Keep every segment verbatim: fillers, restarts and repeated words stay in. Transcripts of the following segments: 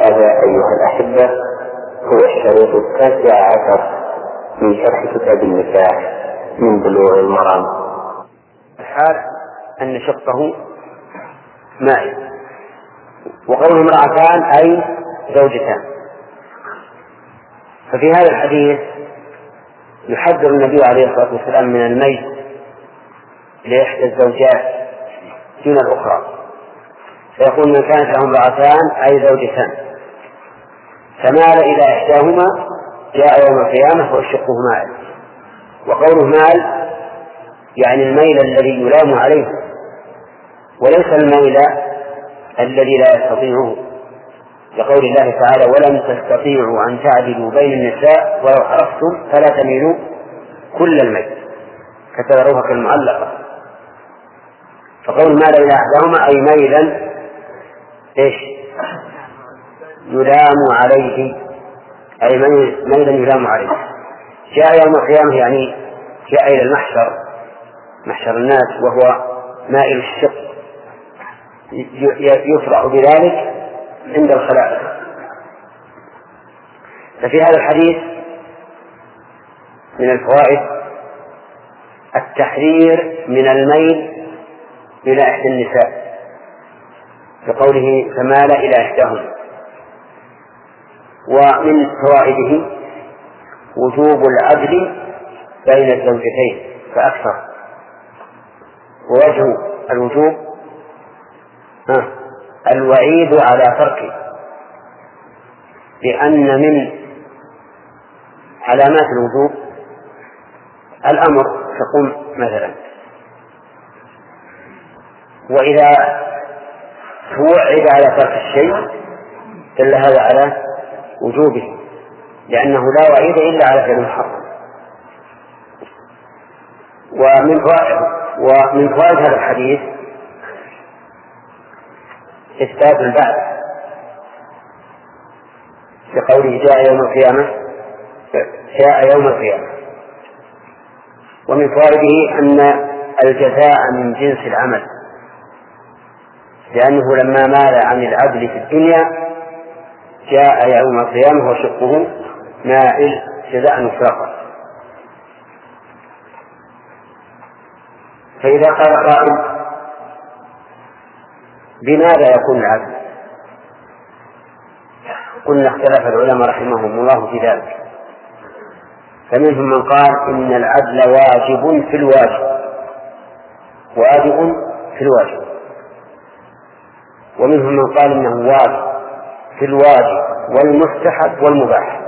وهذا أيها الأحبة هو الشريط التاسع عشر من شرح كتاب النكاح من بلوغ المرام. الحال أن شقه مائل، وقوله امرأتان أي زوجتان. ففي هذا الحديث يحذر النبي عليه الصلاة والسلام من الميل لإحدى الزوجات دون الأخرى، فيقول من كانت له امرأتان أي زوجتان فمال إلى إحداهما جاء يوم القيامة وشقه مائل. وقوله مال يعني الميل الذي يلام عليه، وليس الميل الذي لا يستطيعه، لقول الله تعالى ولن تستطيعوا أن تعدلوا بين النساء ولو حرصتم فلا تميلوا كل الميل فتذروها كالمعلقة. فقول مال إلى أحداهما أي ميلا إيش يلام عليه، أي ميلا يلام عليه. جاء يوم القيامة يعني جاء إلى المحشر، محشر الناس، وهو مائل الشق يفرح بذلك عند الخلائق. ففي هذا الحديث من الفوائد التحذير من الميل إلى إحدى النساء بقوله فمال إلى إحداهما. ومن فوائده وجوب العدل بين الزوجتين فأكثر. ووجه الوجوب ها الوعيد على تركه، لأن من علامات الوجوب الأمر تقوم مثلا، وإذا توعد على ترك الشيء دل هذا على وجوبه، لأنه لا وعيد إلا على فعل محرم. ومن فوائد ومن فوائد هذا الحديث إثبات البعث بقوله جاء يوم القيامة جاء يوم القيامة. ومن فوائده أن الجزاء من جنس العمل، لأنه لما مال عن العدل في الدنيا جاء يوم القيامة وشقه مائل جزاء وفاقا. فإذا قال قائل بماذا يكون العدل؟ قلنا اختلف العلماء رحمهم الله في ذلك، فمنهم من قال إن العدل واجب في الواجب واجب في الواجب، ومنهم من قال إنه واجب في الواجب والمستحب والمباح.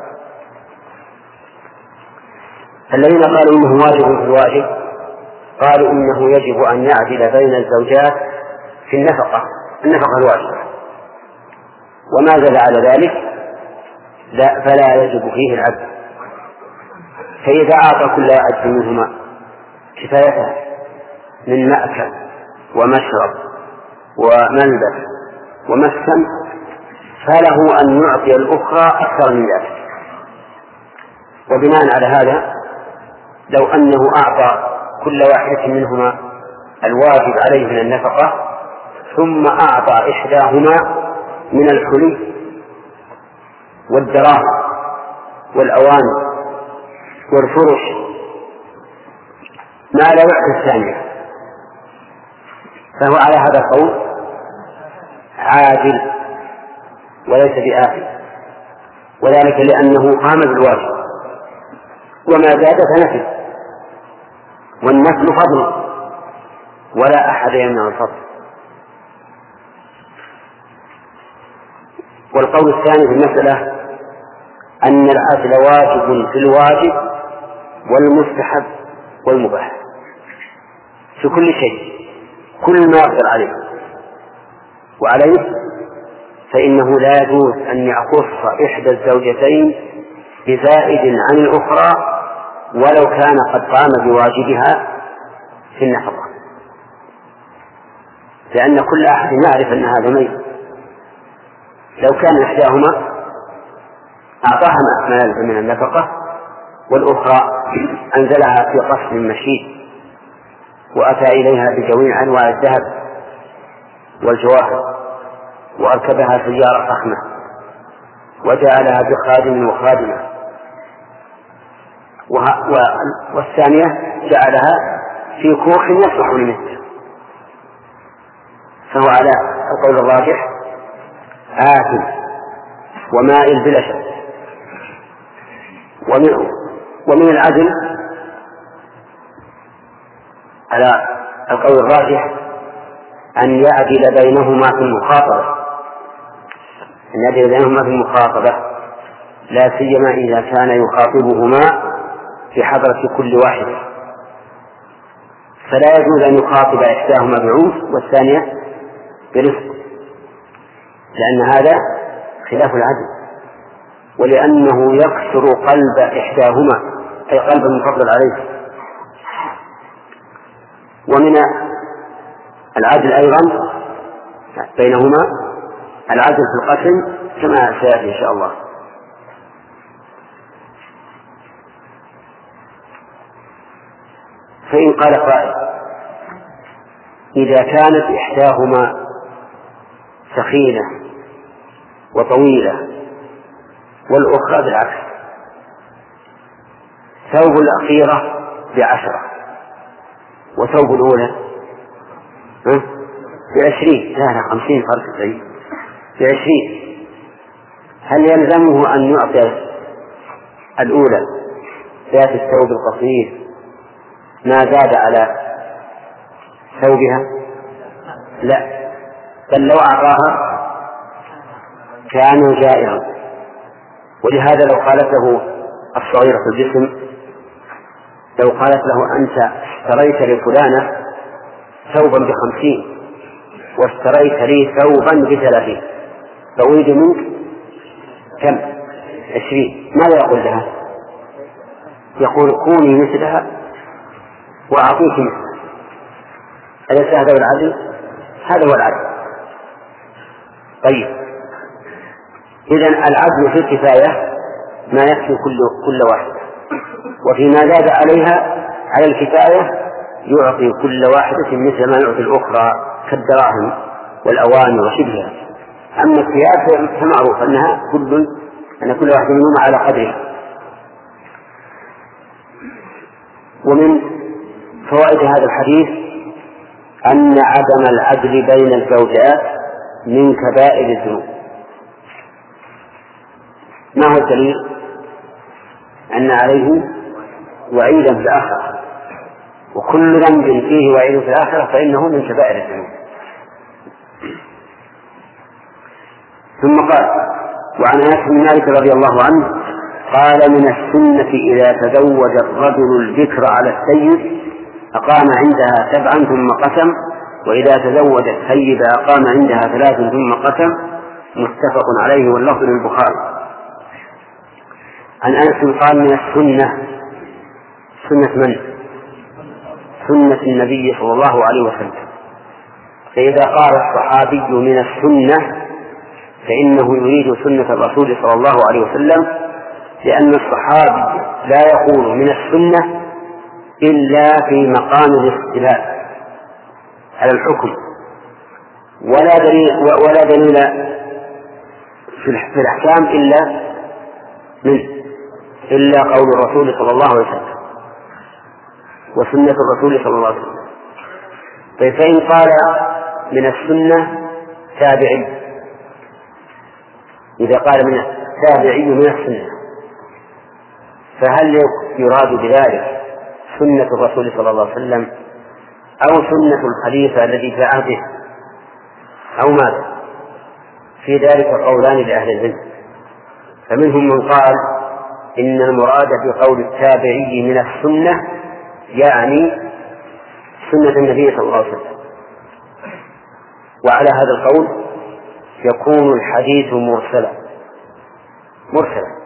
الذين قالوا إنه واجب في الواجب قالوا إنه يجب أن يعدل بين الزوجات في النفقة النفقة الواجبة، وما زاد على ذلك لا فلا يجب فيه العدل. فإذا أعطى كل واحد منهما كفايته من مأكل ومشرب وملبس ومسكن فله أن يعطي الأخرى أكثر من ذلك. وبناء على هذا لو أنه أعطى كل واحدة منهما الواجب عليه من النفقة ثم أعطى إحداهما من الحلي والدراهم والأواني والفرش ما لا يعطي الثانية، فهو على هذا القول عادل وليس بآثم، وذلك لأنه قام بالواجب وما زاد فنفل، والنفل فضل ولا أحد يمنع الفضل. والقول الثاني في المسألة أن العدل واجب في الواجب والمستحب والمباح في كل شيء، كل ما يقدر عليه وعليه، فإنه لا يجوز أن يخص إحدى الزوجتين بزائد عن الأخرى ولو كان قد قام بواجبها في النفقة، لأن كل أحد يعرف أن هذا ميت. لو كان إحداهما أعطاها ما يلزم من النفقة والأخرى أنزلها في قصر مشيد وأتى إليها بجميع أنواع الذهب والجواهر وأركبها سيارة فخمة وجعلها بخادم وخادمة، والثانية جعلها في كوخ يصلح للمثل، فهو على القول الراجح آثم ومائل بلا شك. ومن, ومن العدل على القول الراجح أن يعدل بينهما في المخاطبة، أن يعدل بينهما في المخاطبة، لا سيما إذا كان يخاطبهما في حضرة كل واحد، فلا يجوز أن يخاطب إحداهما بعنف والثانية برفق، لأن هذا خلاف العدل، ولأنه يكسر قلب إحداهما أي قلب المفضل عليه. ومن العدل أيضا بينهما العدل في القسم كما سيأتي إن شاء الله. فإن قال قائل إذا كانت إحداهما ثخينة وطويلة والأخرى بالعكس، ثوب الأخيرة بعشرة وثوب الأولى بعشرين، لا لا خمسين فرق بعيد بعشرين، هل يلزمه أن يعطي الأولى ذات الثوب القصير ما زاد على ثوبها؟ لا، بل لو أعطاها كان جائرا. ولهذا لو قالت له الصغيرة في الجسم، لو قالت له أنت اشتريت لفلانة ثوبا بخمسين واشتريت لي ثوبا بثلاثين فأريد منك كم؟ عشرين، ماذا يقول لها؟ يقول كوني مثلها وأعطيك مثلها. أليس هذا هو العدل؟ هذا هو العدل. طيب، إذن العدل في الكفاية ما يكفي كل كل واحد، وفيما زاد عليها على الكفاية يعطي كل واحدة مثل ما يعطي الأخرى كالدراهم والأواني وشبهها. أما الثياب فمعروف أنها كل أن كل واحد منهما على قدره. ومن فوائد هذا الحديث أن عدم العدل بين الزوجات من كبائر الذنوب. ما هو الدليل؟ أن عليه وعيدا في الآخرة، وكل ذنب فيه وعيد في الآخرة فإنه من كبائر الذنوب. ثم قال: وعن أنس بن مالك رضي الله عنه قال: من السنة إذا تزوج الرجل البكر على السيد أقام عندها سبعا ثم قسم، وإذا تزوج السيد أقام عندها ثلاثا ثم قسم. متفق عليه واللفظ للبخاري. عن أنس قال: من السنة، سنة من؟ سنة النبي صلى الله عليه وسلم. فإذا قال الصحابي من السنة فإنه يريد سنة الرسول صلى الله عليه وسلم، لأن الصحابي لا يقول من السنة إلا في مقام الاستدلال على الحكم، ولا دليل ولا دليل في الأحكام إلا من إلا قول الرسول صلى الله عليه وسلم وسنة الرسول صلى الله عليه وسلم. طيب، فإن قال من السنة تابعي، إذا قال من تابعي من السنة، فهل يراد بذلك سنة الرسول صلى الله عليه وسلم أو سنة الخليفة الذي في عهده أو ماذا؟ في ذلك قولان لأهل العلم. فمنهم من قال إن المراد بقول التابعي من السنة يعني سنة النبي صلى الله عليه وسلم، وعلى هذا القول يكون الحديث مرسلا مرسلا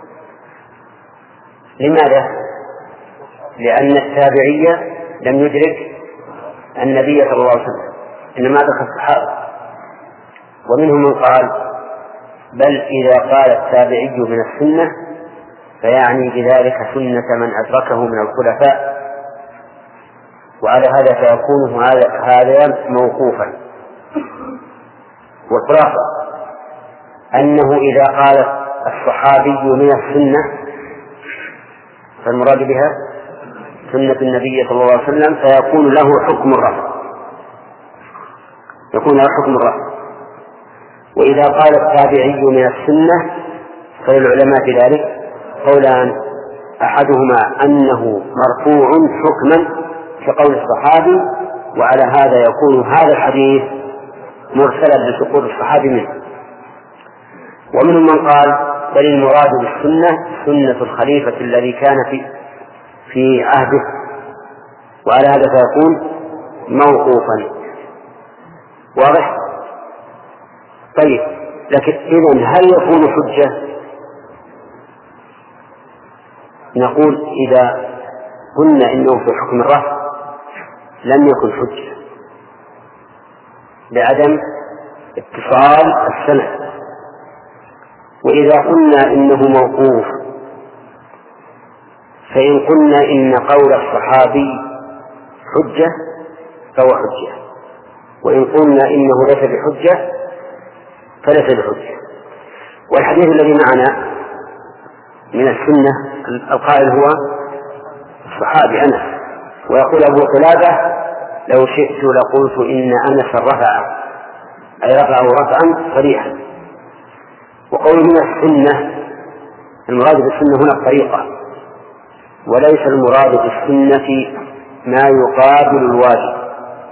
لماذا؟ لأن التابعية لم يدرك النبي صلى الله عليه وسلم، إنما أدرك الصحابة. ومنهم من قال بل إذا قال التابعي من السنة فيعني بذلك سنة من أدركه من الخلفاء، وعلى هذا فيكون هذا موقوفا. والخلاصة أنه إذا قال الصحابي من السنة فالمراد بها سنة النبي صلى الله عليه وسلم، فيكون له حكم الرفع، يكون له حكم الرفع. وإذا قال التابعي من السنة فللعلماء في ذلك قولان: أحدهما أنه مرفوع حكما كقول الصحابي، وعلى هذا يكون هذا الحديث مرسلا لسقوط الصحابي منه. ومنهم من قال: بل المراد بالسنة سنة الخليفة الذي كان في في عهده، وعلى هذا فيكون موقوفا. واضح؟ طيب، لكن إذن هل يكون حجة؟ نقول إذا قلنا إنه في حكم الرفع لم يكن حجة لعدم اتصال السند، وإذا قلنا إنه موقوف فإن قلنا إن قول الصحابي حجة فهو حجة، وإن قلنا إنه ليس بحجة فليس بحجة. والحديث الذي معنا من السنة القائل هو الصحابي أنس، ويقول أبو قلابة: لو شئت لقلت إن أنس رفع، أي رفعه رفعا صريحا. وقول من السنة المراد بالسنة هنا الطريقة، وليس المراد بالسنة ما يقابل الواجب،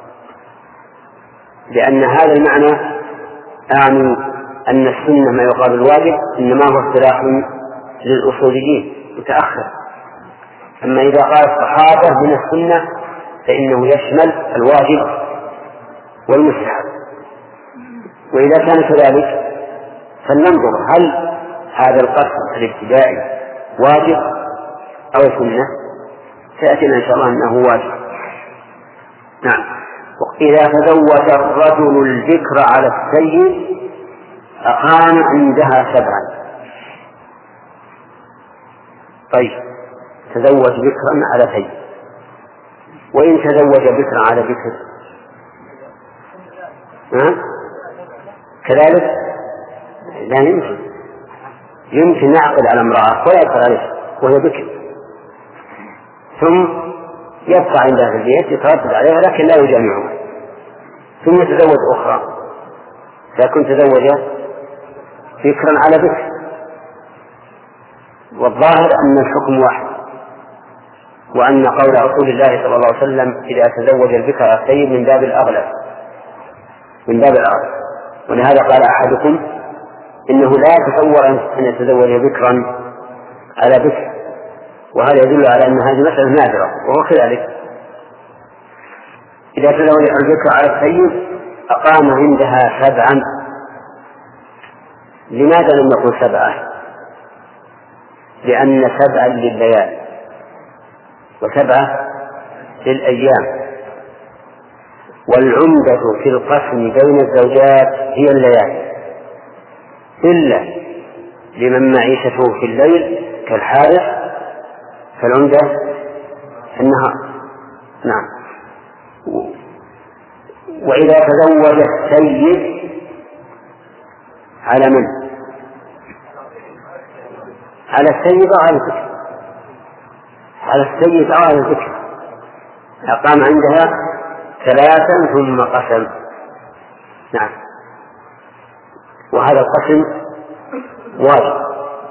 لأن هذا المعنى أعني أن السنة ما يقابل الواجب إنما هو اصطلاح للأصوليين متأخر. أما إذا قال الصحابة من السنة فإنه يشمل الواجب والمستحب. وإذا كان كذلك فلننظر هل هذا القسم الابتدائي واجب أو سنة. سيأتينا إن شاء الله أنه واجب. نعم. إذا تزوج الرجل الذكر على السيد أقام عندها سبعا. طيب، تزوج بكرا على سيد، وإن تزوج بكرا على بكر ها؟ كذلك لا يمكن يمكن يعقد على امرأة ولا يدخل عليها وهي بكر، ثم يبقى عندها في البيت يتردد عليها لكن لا يجامعها، ثم يتزوج أخرى، فيكون تزوج بكرا على بكر. والظاهر أن الحكم واحد، وأن قول رسول الله صلى الله عليه وسلم إذا تزوج البكر السيد من باب الأغلب من باب الأغلب. ولهذا قال أحدكم إنه لا يتصور أن يتزوج بكرا على بكر، وهذا يدل على أن هذه مسألة نادرة، وهو كذلك. إذا تزوج البكر على السيد أقام عندها سبعا. لماذا لم يقل سبعة؟ لأن سبعا للليالي وسبعة للأيام، والعمدة في القسم بين الزوجات هي الليالي، إلا لمن معيشته في الليل كالحارث فالعمدة في النهار. نعم. وإذا تزوج السيد على من؟ على السيد أو على الذكر؟ على السيد أو على الذكر. أقام عندها ثلاثا ثم قسم. نعم. وهذا القسم واجب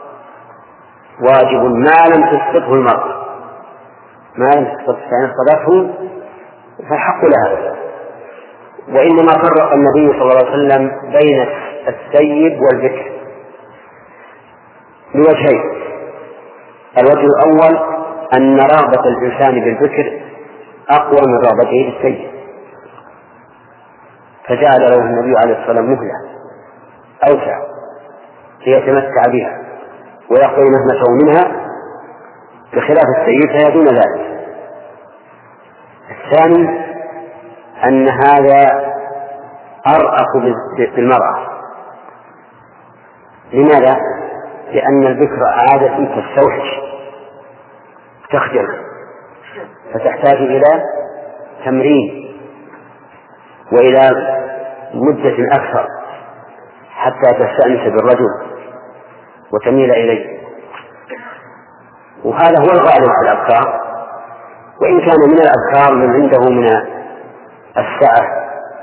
واجب ما لم تسقطه المرأة، ما لم تسقطه فإن صدته فالحق لها. وإنما فرق النبي صلى الله عليه وسلم بين السيد والبكر بوجهين: الوجه الأول أن رغبة الإنسان بالبكر أقوى من رغبته بالسيد، فجعل له النبي عليه الصلاة والسلام مهلة أوسع ليتمتع بها ويقضي مهمته منها، بخلاف السيد فهي دون ذلك. الثاني أن هذا أرأف بالمرأة. لماذا؟ لأن البكر عادة تستوحش تخجل، فتحتاج إلى تمرين وإلى مدة أكثر حتى تستأنس بالرجل. وتميل إليه، وهذا هو الغالب في الأبكار، وإن كان من الأبكار من عنده من السعة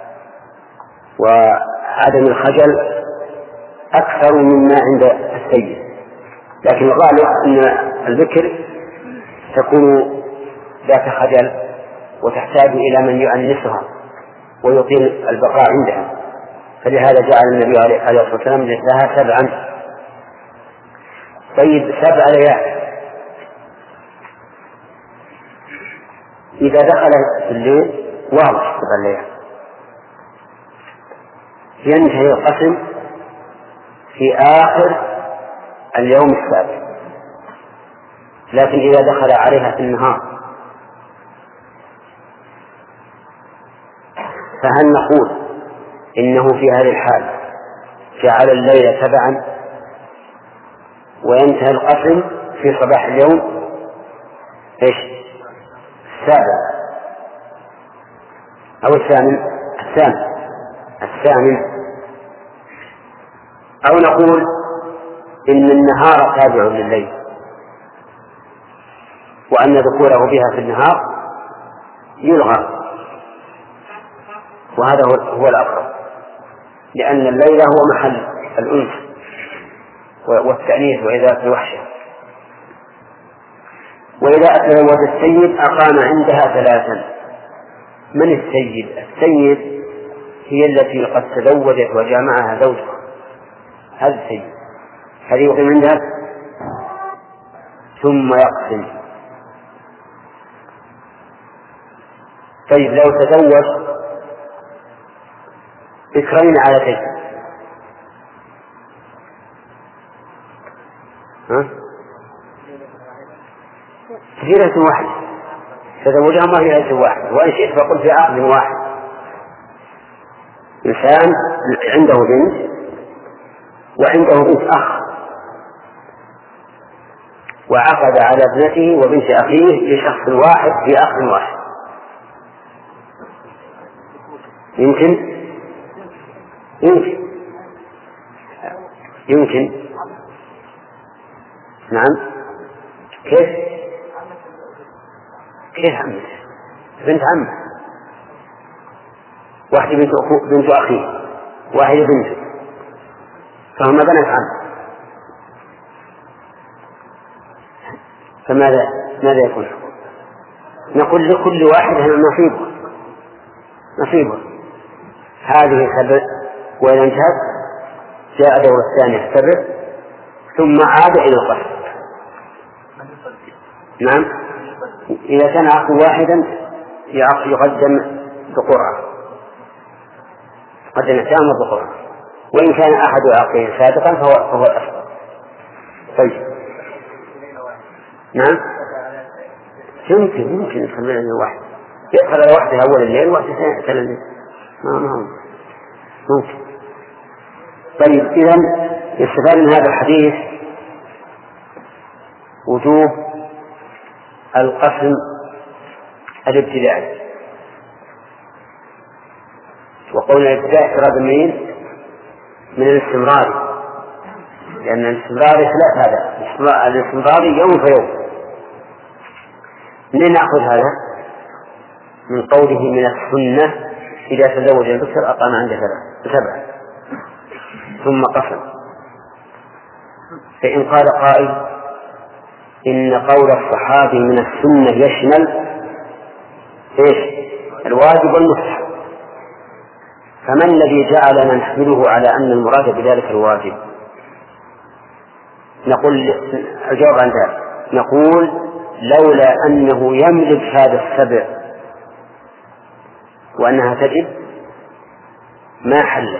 وعدم الخجل أكثر مما عند السيد، لكن الغالب أن البكر تكون ذات خجل وتحتاج إلى من يؤنسها ويطيل البقاء عندها، فلهذا جعل النبي عليه الصلاة والسلام لها سبعا. طيب سبع ليال إذا دخل في الليل واضح سبع ليال ينتهي القسم في آخر اليوم السابع، لكن إذا دخل عليها في النهار فهل نقول إنه في هذه الحال جعل الليل تبعا وينتهي القسم في صباح اليوم إيش السابع أو الثامن الثامن الثامن أو نقول إن النهار تابع لليل وأن ذكوره بها في النهار يلغى، وهذا هو الأقرب، لأن الليل هو محل الأنس والتأنيث وإذاءة الوحشة. وإذا تزوج السيد أقام عندها ثلاثا. من السيد؟ السيد هي التي قد تزوجت وجامعها زوجها، هذا السيد، هذه يقيم عندها ثم يقسم. طيب لو تزوج ذكرين على تين، ها؟ في ليلة واحدة تزوجها ما في ليلة واحدة، وإن شئت فقل في عقد واحد. إنسان عنده بنت وعنده بنت أخ وعقد على ابنته وبنت أخيه لشخص واحد في عقد واحد، يمكن يمكن يمكن نعم. كيف كيف عمه بنت عمه، واحدة بنت أخوه بنت أخيه واحدة بنته، فهما بنات عم، فماذا ماذا يكون؟ نقول لكل واحد نصيبه نصيبه هذه سبع، وإذا انتهت جاء دور الثاني السبع ثم عاد إلى القسم. نعم، إذا كان عقد واحدا يقدم بقرعة، يقدم الثامن بقرعة، وإن كان أحد عقدين سابقا فهو فهو الأفضل. طيب نعم، يمكن يمكن يدخل على واحد يدخل على واحدة أول الليل وواحدة ثاني الليل، ما ما ممكن. طيب إذن يستفاد من هذا الحديث وجوب القسم الابتدائي، وقولنا الابتدائي اعتراض منين؟ من الاستمرار، لأن الاستمرار ثلاث، هذا الاستمرار يوم فيوم. منين نأخذ هذا؟ من قوله من السنة إذا تزوج البكر أقام عنده سبعة ثم قسم. فإن قال قائل إن قول الصحابي من السنة يشمل إيش؟ الواجب والمستحب، فما الذي جعلنا نحمله على أن المراد بذلك الواجب؟ نقول الجواب عن ذلك، نقول لولا أنه يملك هذا السبع وأنها تجب ما حلت،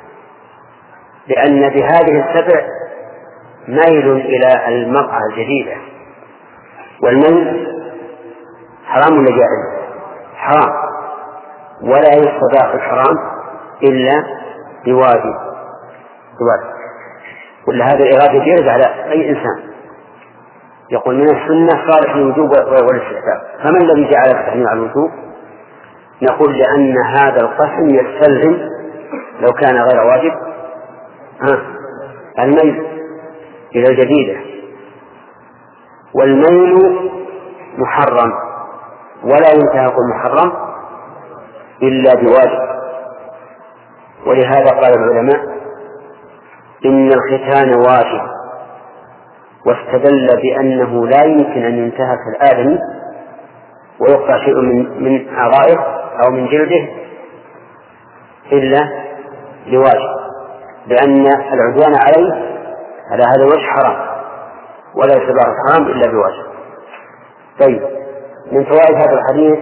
لأن بهذه السبع ميل إلى المرأة الجديدة، والميل حرام ولا جائز؟ حرام، ولا يستضاف الحرام إلا بواجب بواجب. ولا هذا الإرادة يرد على أي إنسان، يقول من السنة صالح الوجوب والاستحباب، فما الذي جعل التحريم على الوجوب؟ نقول لأن هذا القسم يستلزم لو كان غير واجب ها الميل، إلى الجديدة. والميل محرم، ولا ينتهك المحرم إلا بواجب. ولهذا قال العلماء إن الختان واجب، واستدل بأنه لا يمكن أن ينتهك الآدمي ويقطع شيء من من أعضائه أو من جلده إلا لواجب، لأن العدوان عليه على هذا الوجه حرام، ولا يعتبر حرام إلا بواجب. طيب، من فوائد هذا الحديث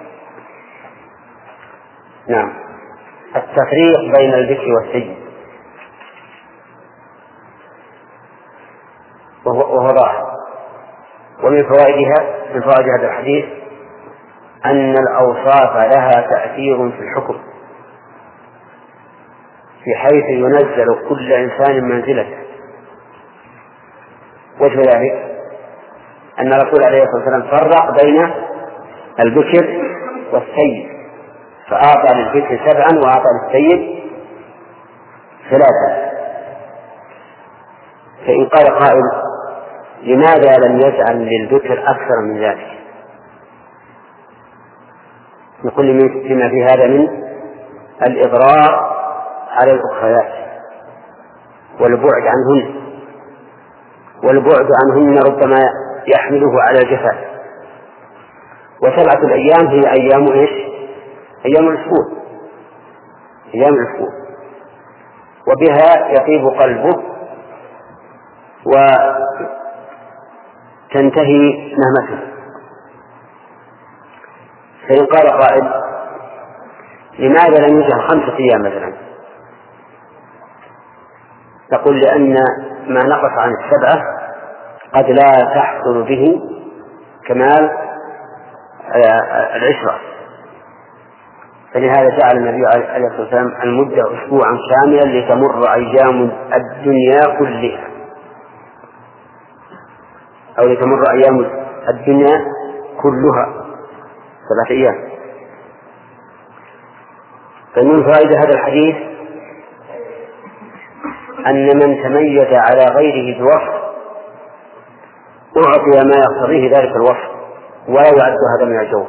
نعم التفريق بين البكر والسيد، وهو ظاهر. ومن فوائدها من فوائد هذا الحديث أن الأوصاف لها تأثير في الحكم، في حيث ينزل كل إنسان منزلته. وجه ذلك أن الرسول عليه الصلاة والسلام فرق بين البكر والسيد، فأعطى للبكر سبعا وأعطى للسيد ثلاثا. فإن قال قائل لماذا لم يجعل للبكر أكثر من ذلك؟ نقول لما في هذا من الإضرار على الأخريات والبعد عنهن، والبعد عنهن ربما يحمله على الجفاء. وسبعة الأيام هي أيام إيش؟ أيام الأسبوع، أيام الأسبوع، وبها يطيب قلبه وتنتهي نهمته. فإن قال قائل لماذا لم يجعل خمسة أيام مثلا؟ تقول لأن ما نقص عن السبعة قد لا تحصل به كمال العشرة، فلهذا جعل النبي عليه الصلاة والسلام المدة أسبوعا كاملا لتمر أيام الدنيا كلها، أو لتمر أيام الدنيا كلها سبعة أيام. فمن فائدة هذا الحديث أن من تميز على غيره بوصف أعطي ما يقتضيه ذلك الوصف، ولا يعد هذا من الجور.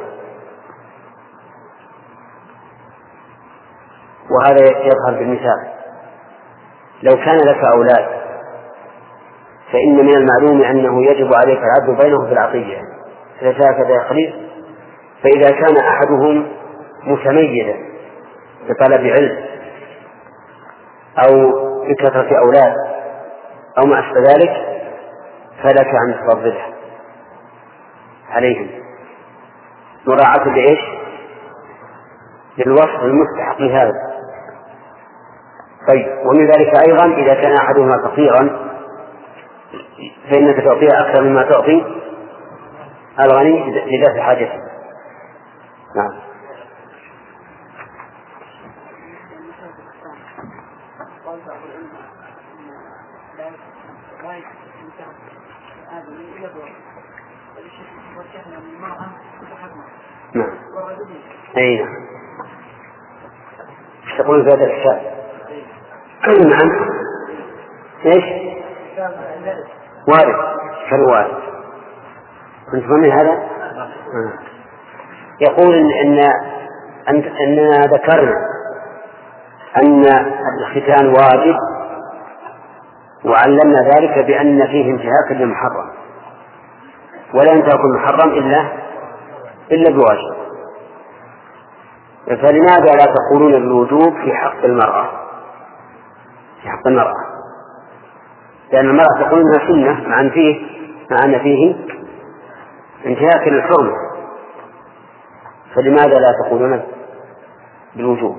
وهذا يظهر بالمثال: لو كان لك أولاد فإن من المعلوم أنه يجب عليك العدل بينهم في العطية، ليس هكذا يا خليل؟ فإذا كان أحدهم متميزا بطلب علم أو بكثرة أولاد أو ما أشبه ذلك فلك أن تفضله عليهم مراعاة لإيش؟ للوصف المستحق لهذا. طيب، ومن ذلك أيضا إذا كان أحدهما فقيرا فإنك تعطيه أكثر مما تعطي الغني لذات حاجته. نعم. نعم. أي نعم. ايش تقول في هذا الكتاب؟ نعم. ايش؟ وارد كالوارد. كنت فهمت هذا؟ آه. يقول إن أن أننا ذكرنا أن الختان واجب، وعلمنا ذلك بأن فيه انتهاك للمحرم، ولا ينتهك المحرم إلا إلا بواجب. فلماذا لا تقولون بالوجوب في حق المرأة؟ في حق المرأة، لأن المرأة تقول إنها سنة مع أن فيه مع أن فيه انتهاك للحرمة، فلماذا لا تقولون بالوجوب؟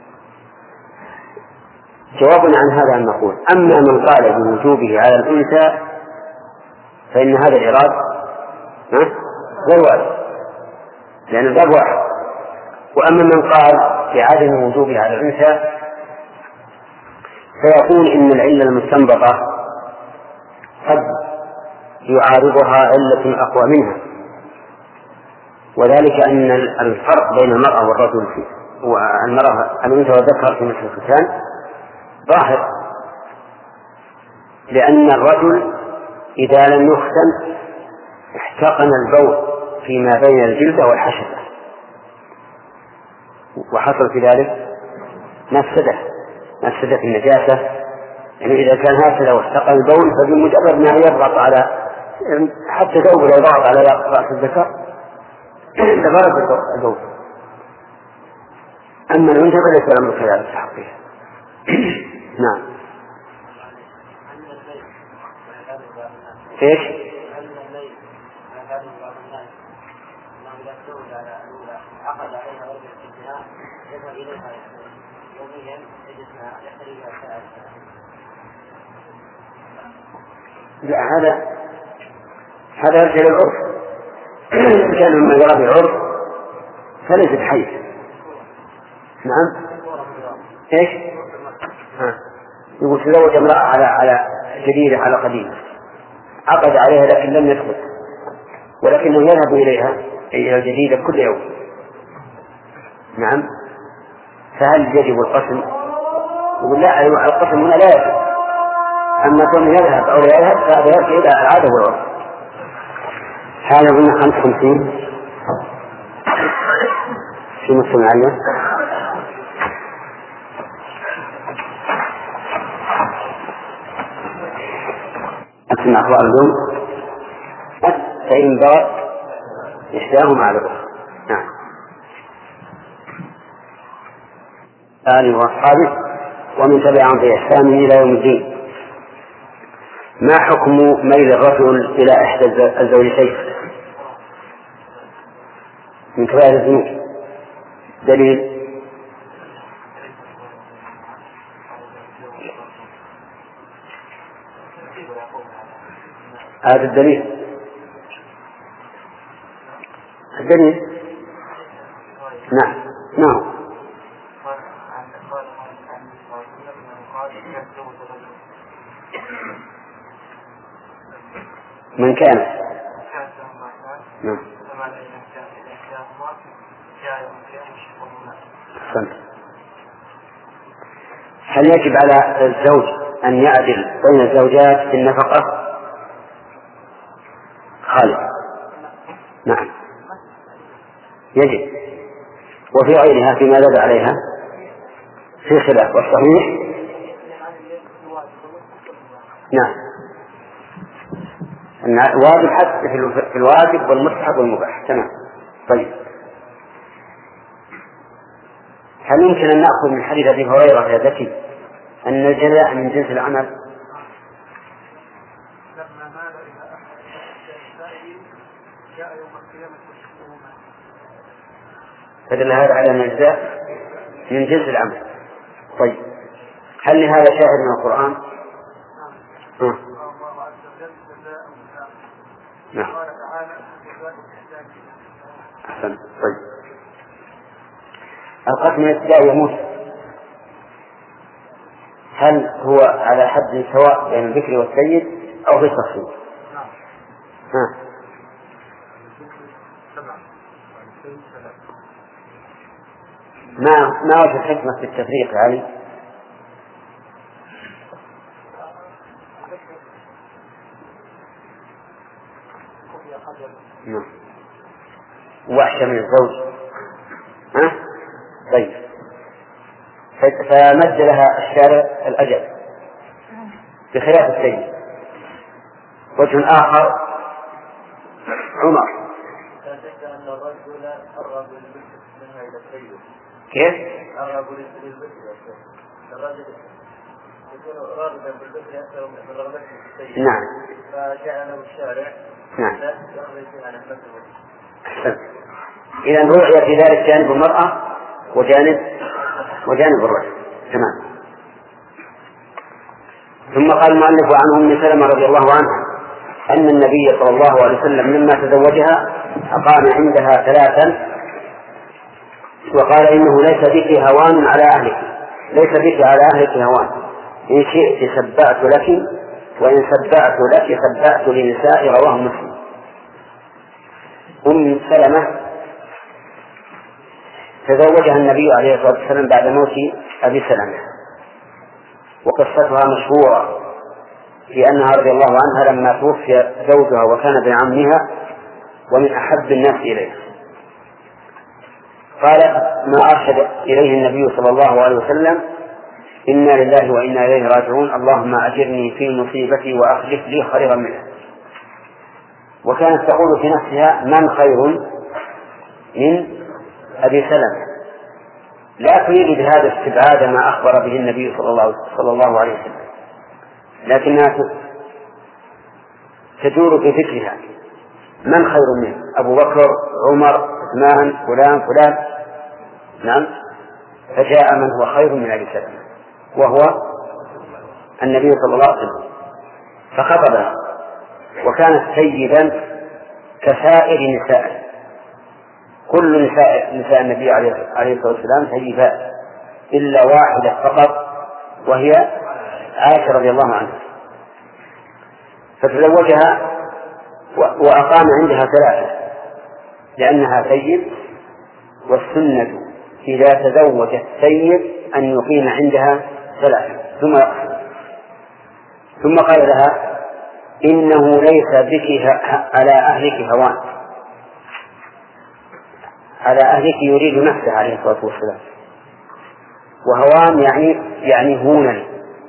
جوابنا عن هذا أن نقول: أما من قال بوجوبه على الأنثى فإن هذا الإراد غير وارد، لأن الباب واحد. وأما من قال بعدم وجوبه على الأنثى فيقول إن العلة المستنبطة قد يعارضها علة أقوى منها، وذلك أن الفرق بين المرأة والرجل والمرأة الأنثى والذكر في مثل الختان ظاهر، لأن الرجل إذا لم يختن احتقن البول فيما بين الجلد والحشفة، وحصل في ذلك مفسدة مفسدة النجاسة. يعني إذا كان هكذا واحتقن البول فبمجرد ما يضغط على حتى ثوبه لو ضغط على رأس الذكر لغرب البول. أما الأنثى فليس الأمر كذلك في حقها. نعم. ايش؟ لا، هذا هذا يرجع للعرف. كان مما يرى بالعرف فليس بحيث. نعم. ايش؟ ها. يقول تزوج امرأة على على جديدة على قديمة، عقد عليها لكن لم يدخل، ولكنه يذهب إليها إلى الجديدة كل يوم. نعم. فهل يجب القسم؟ يقول لا، القسم هنا لا يجب. أما كون يذهب أو لا يذهب فهذا يرجع إلى العادة والعرف. هذا قلنا خمس خمسين في نصف معين. أسمع أخبار اليوم فإن بغت إحداهما على الأخرى. نعم. آله وأصحابه ومن تبعهم بإحسان إلى يوم الدين. ما حكم ميل الرجل إلى إحدى الزوجتين من كبائر الذنوب؟ دليل؟ هذا الدليل. الدليل نعم نعم. من كان نعم. هل يجب على الزوج أن يعدل بين الزوجات في النفقة؟ خالد نعم يجب، وفي غيرها فيما زاد عليها في خلاف، والصحيح نعم الواجب حتى في الواجب والمستحب والمباح. تمام. طيب، هل يمكن أن نأخذ من حديث أبي هريرة يا ذكي أن الجزاء من جنس العمل؟ فدل هذا على أن الجزاء من جنس العمل. طيب، هل لهذا شاهد من القرآن؟ آه. نعم. أحسن. طيب، القسم الابتدائي يموت هل هو على حد سواء بين الذكر والسيد أو في التفصيل؟ ها. ما ما وجه الحكمة في التفريق علي؟ نعم. وحشة من الزوج. ها؟ طيب، فمد لها الشارع الأجل بخلاف السيد. وجه آخر عمر كيف؟ أقرب للبكر الرجل يكون راغبا بالبكر أكثر من رغبته في السيد. نعم. فجاء له الشارع. نعم. يقضي فيها نفسه. إذا رؤية في ذلك جانب المرأة وجانب وجانب الرجل. تمام. ثم قال المؤلف عن أم سلمة رضي الله عنها أن النبي صلى الله عليه وسلم لما تزوجها أقام عندها ثلاثا وقال إنه ليس بك هوان على أهلك، ليس بك على أهلك هوان، إن شئت سبعت لك وإن سبعت لك سبعت لنساء. رواه مسلم. أم سلمة تزوجها النبي عليه الصلاة والسلام بعد موت أبي سلمة، وقصتها مشهورة في أنها رضي الله عنها لما توفي زوجها وكان ابن عمها ومن أحب الناس إليها قال ما أرشد إليه النبي صلى الله عليه وسلم إنا لله وإنا إليه راجعون اللهم أجرني في مصيبتي وأخلف لي خيرا منها. وكانت تقول في نفسها من خير من أبي سلمة، لا تريد بهذا استبعاد ما أخبر به النبي صلى الله عليه وسلم، لكنها تدور في فكرها من خير منه، أبو بكر، عمر، عثمان، فلان فلان. نعم. فجاء من هو خير من أبي سلمة وهو النبي صلى الله عليه وسلم فخطبها، وكانت سيدا كسائر نساء، كل نساء نساء النبي عليه الصلاة والسلام سيدات إلا واحدة فقط وهي عائشة رضي الله عنها، فتزوجها وأقام عندها ثلاثة لأنها سيد، والسنة إذا تزوج السيد أن يقيم عندها ثلاثة ثم يقصر. ثم قال لها إنه ليس بك على أهلك هوان، على أهلك يريد نفسه عليه الصلاة والسلام، وهوان يعني يعني هونا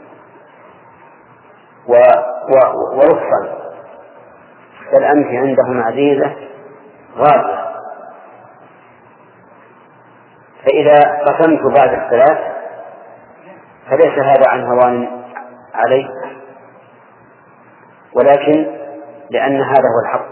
ورفقا، فالأنف عندهم عزيزة غالية. فإذا قسمت بعد الثلاث فليس هذا عن هوان عليك، ولكن لأن هذا هو الحق.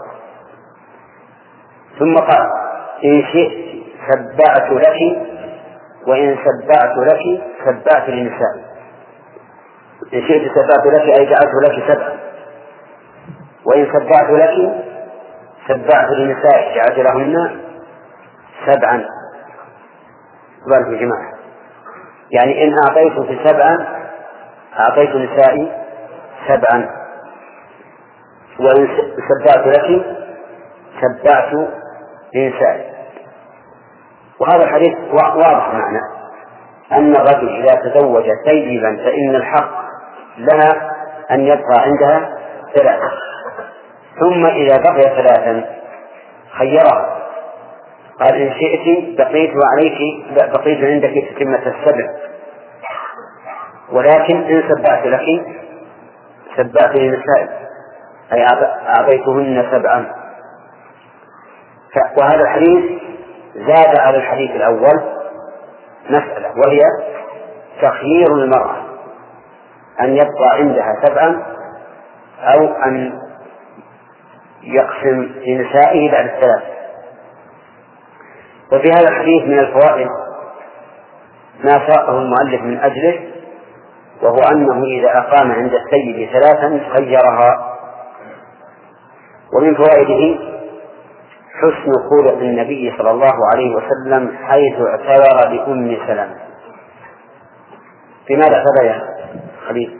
ثم قال إن شئت سبعت لك، وإن سبعت لك سبعت للنساء. إن شئت سبعت لك أي جعلت لك سبعا، وإن سبعت لك سبعت للنساء جعلت لهن سبعا. ضرب في جماعة يعني إن أعطيت سبعا أعطيت نسائي سبعا، وإن سبعت لك سبعت لنسائي. وهذا الحديث واضح معنى أن الرجل إذا تزوج سيدا فإن الحق لها أن يبقى عندها ثلاثة، ثم إذا بقي ثلاثا خيرها قال إن شئت بقيت عليك بقيت عندك تتمة السبع، ولكن إن سبعت لك سبعت للنساء أي أعطيتهن سبعا. وهذا الحديث زاد على الحديث الأول مسألة، وهي تخيير المرأة أن يبقى عندها سبعا أو أن يقسم لنسائه بعد الثلاث. وفي هذا الحديث من الفوائد ما ساقه المؤلف من أجله، وهو أنه إذا أقام عند السيد ثلاثا خيرها. ومن فوائده حسن خلق النبي صلى الله عليه وسلم حيث اعتذر لأم سلمة. في ماذا اعتذر يا خليل؟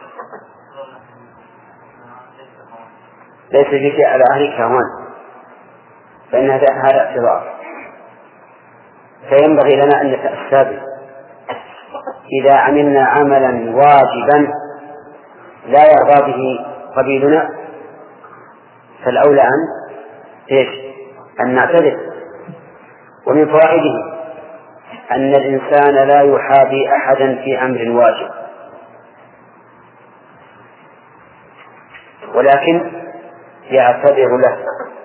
ليس في شيء على أهلك هوان، فإن هذا اعتذار، فينبغي لنا أن نتأسى به. إذا عملنا عملا واجبا لا يرضى به قبيلنا فالأولى أن إيش؟ أن نعتذر. ومن فوائده أن الإنسان لا يحابي أحدا في أمر واجب، ولكن يعتذر له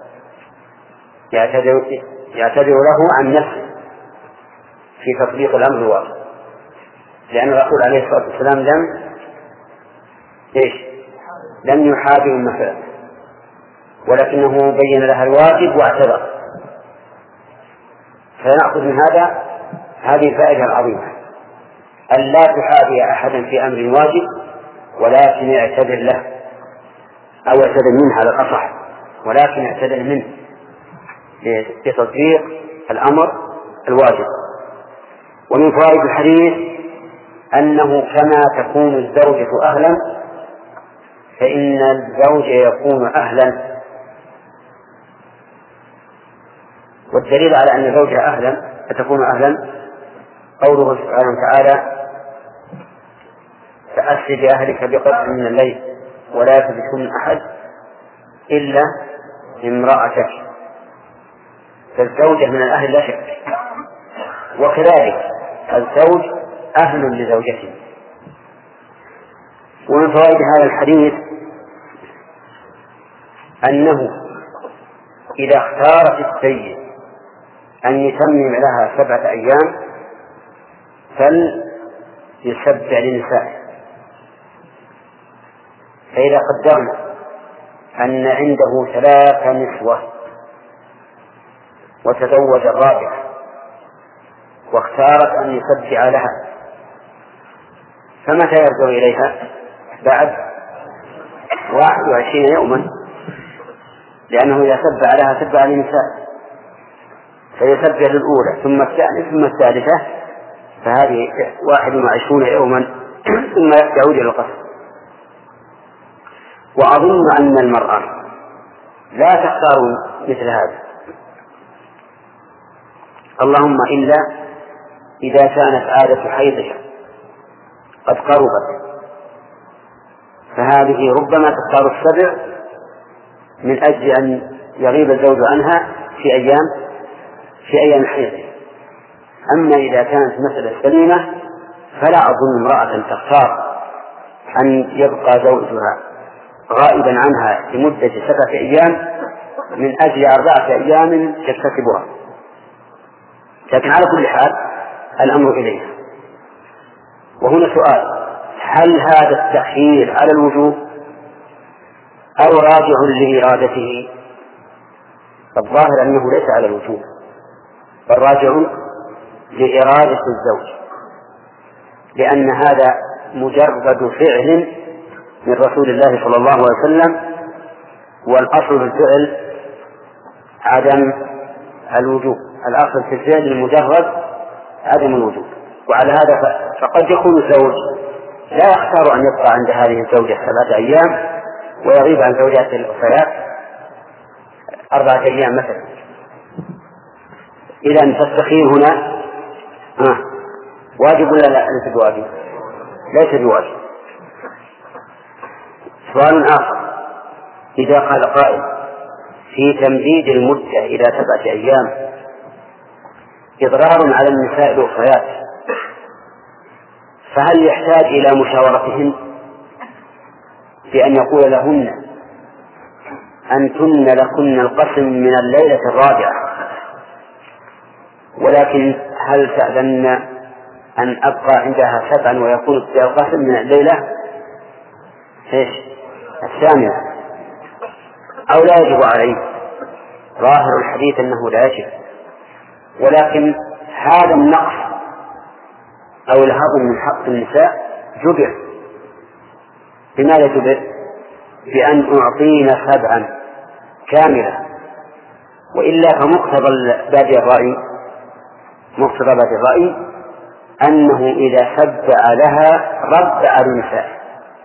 يعتذر, يعتذر له عن نفسه في تطبيق الأمر الواجب، لأن الرسول عليه الصلاة والسلام لم إيش؟ لم يحابي مثلا، ولكنه بين لها الواجب واعتذر. فنأخذ من هذا هذه الفائدة العظيمة، أن لا تحابي أحدا في أمر واجب، ولكن اعتذر له أو اعتذر منه على الأصح، ولكن اعتذر منه لتطبيق الأمر الواجب. ومن فوائد الحديث أنه كما تكون الزوجة أهلا فإن الزوج يكون أهلا. والدليل على أن زوجها أهلا فتكون أهلا قوله سبحانه وتعالى فأسر بأهلك بقطع من الليل ولا يثبتن أحد إلا امرأتك، فالزوجة من الأهل لا شك، وكذلك الزوج أهل لزوجته. ومن فوائد هذا الحديث أنه إذا اختارت السيد أن يتمم لها سبعة أيام فليسبع لنسائه. فإذا قدرنا أن عنده ثلاث نسوة وتزوج الرابعة واختارت أن يسبع لها، فمتى يرجع إليها؟ بعد واحد وعشرين يوما، لأنه إذا سبع لها سبع لنساء، فيسبع للأولى ثم الثانية ثم الثالثة، فهذه واحد وعشرون يوما ثم يعود إلى القصر. وأظن أن المرأة لا تختار مثل هذا، اللهم إلا إذا كانت عادة حيضها قد قربت، فهذه ربما تختار السبع من أجل أن يغيب الزوج عنها في أيام في أيام حيضها. أما إذا كانت مسألة سليمة فلا أظن امرأة تختار أن يبقى زوجها غائبا عنها لمدة سبعة أيام من أجل أربعة أيام تكتسبها. لكن على كل حال الأمر إليها. وهنا سؤال: هل هذا التأخير على الوجوب أو راجع لإرادته؟ الظاهر أنه ليس على الوجوب، بل راجع لإرادة الزوج، لأن هذا مجرد فعل من رسول الله صلى الله عليه وسلم، والأصل في الفعل عدم الوجوب، الأصل في الفعل المجرد عدم الوجوب. وعلى هذا فقد يكون الزوج لا يختار أن يبقى عند هذه الزوجة ثلاثة أيام ويغيب عن زوجات الأخريات أربعة أيام مثلا. إذن فالتخيير هنا آه. واجب ولا لا؟ ليس بواجب، ليس بواجب. سؤال آخر: إذا قال قائل في تمديد المدة إلى سبعة أيام إضرار على النساء الأخريات، فهل يحتاج إلى مشاورتهن بأن يقول لهن أنتن لكن القسم من الليلة الرابعة، ولكن هل تأذن أن أبقى عندها سبعا ويكون القسم من الليلة إيش الثامنة، أو لا يجب عليه؟ ظاهر الحديث أنه لا يجب، ولكن هذا النقص أو الهضم من حق النساء جبر. بماذا جبر؟ بأن أعطينا سبعا كاملة، وإلا فمقتضى بادئ الرأي مقتضى بادئ الرأي أنه إذا سبع لها رد على النساء.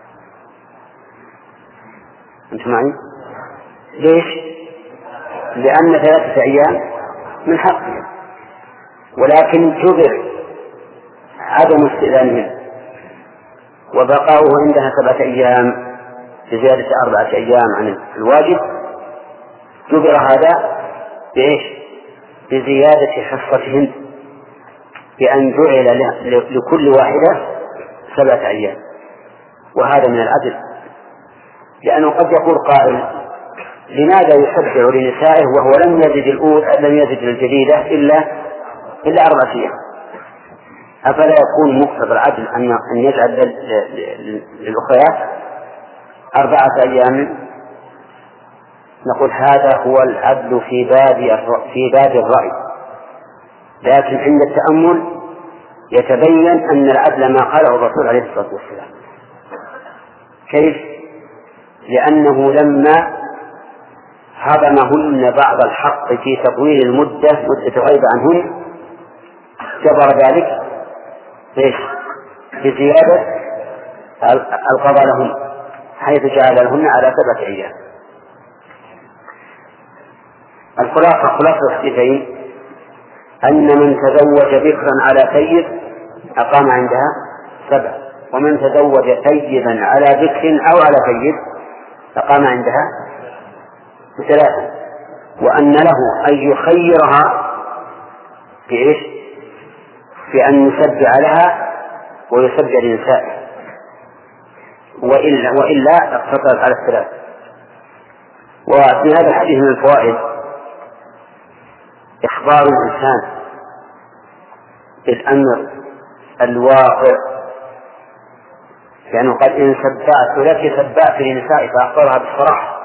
أنتم معي؟ ليش؟ لأن ثلاثة أيام من حقهم، ولكن جبر عدم استئذانهم وبقاؤه عندها سبعة أيام بزيادة أربعة أيام عن الواجب. جبر هذا بإيش؟ بزيادة حصتهن، بأن جعل لكل واحدة سبعة أيام، وهذا من العدل. لأنه قد يقول قائل: لماذا يسبع لنسائه وهو لم يزد الأولى لم يزد الجديدة إلا إلا أربعة أيام؟ أفلا يكون مقتضى العدل أن يجعل للأخريات أربعة أيام؟ نقول هذا هو العدل في باب في باب الرأي، لكن عند التأمل يتبين أن العدل ما قاله الرسول عليه الصلاة والسلام. كيف؟ لأنه لما هضمهن بعض الحق في تطويل المدة مدة غيب عنهن جبر ذلك إيش؟ بزيادة القضاء لهن، حيث جعل لهن على سبعة أيام. الخلاصة خلاصة الحديثين أن من تزوج بكرا على ثيب أقام عندها سبع، ومن تزوج ثيبا على بكر أو على ثيب فقام عندها بثلاثة، وأن له أن يخيرها في إيش؟ في أن يسبع لها ويسبع لنسائه، وإلا, وإلا اقتصرت على الثلاث. وفي هذا الحديث من الفوائد إخبار الإنسان بالأمر الواقع، لأنه قد إن سبعت لك سبعت لنسائي فأخبرها بالصراحة،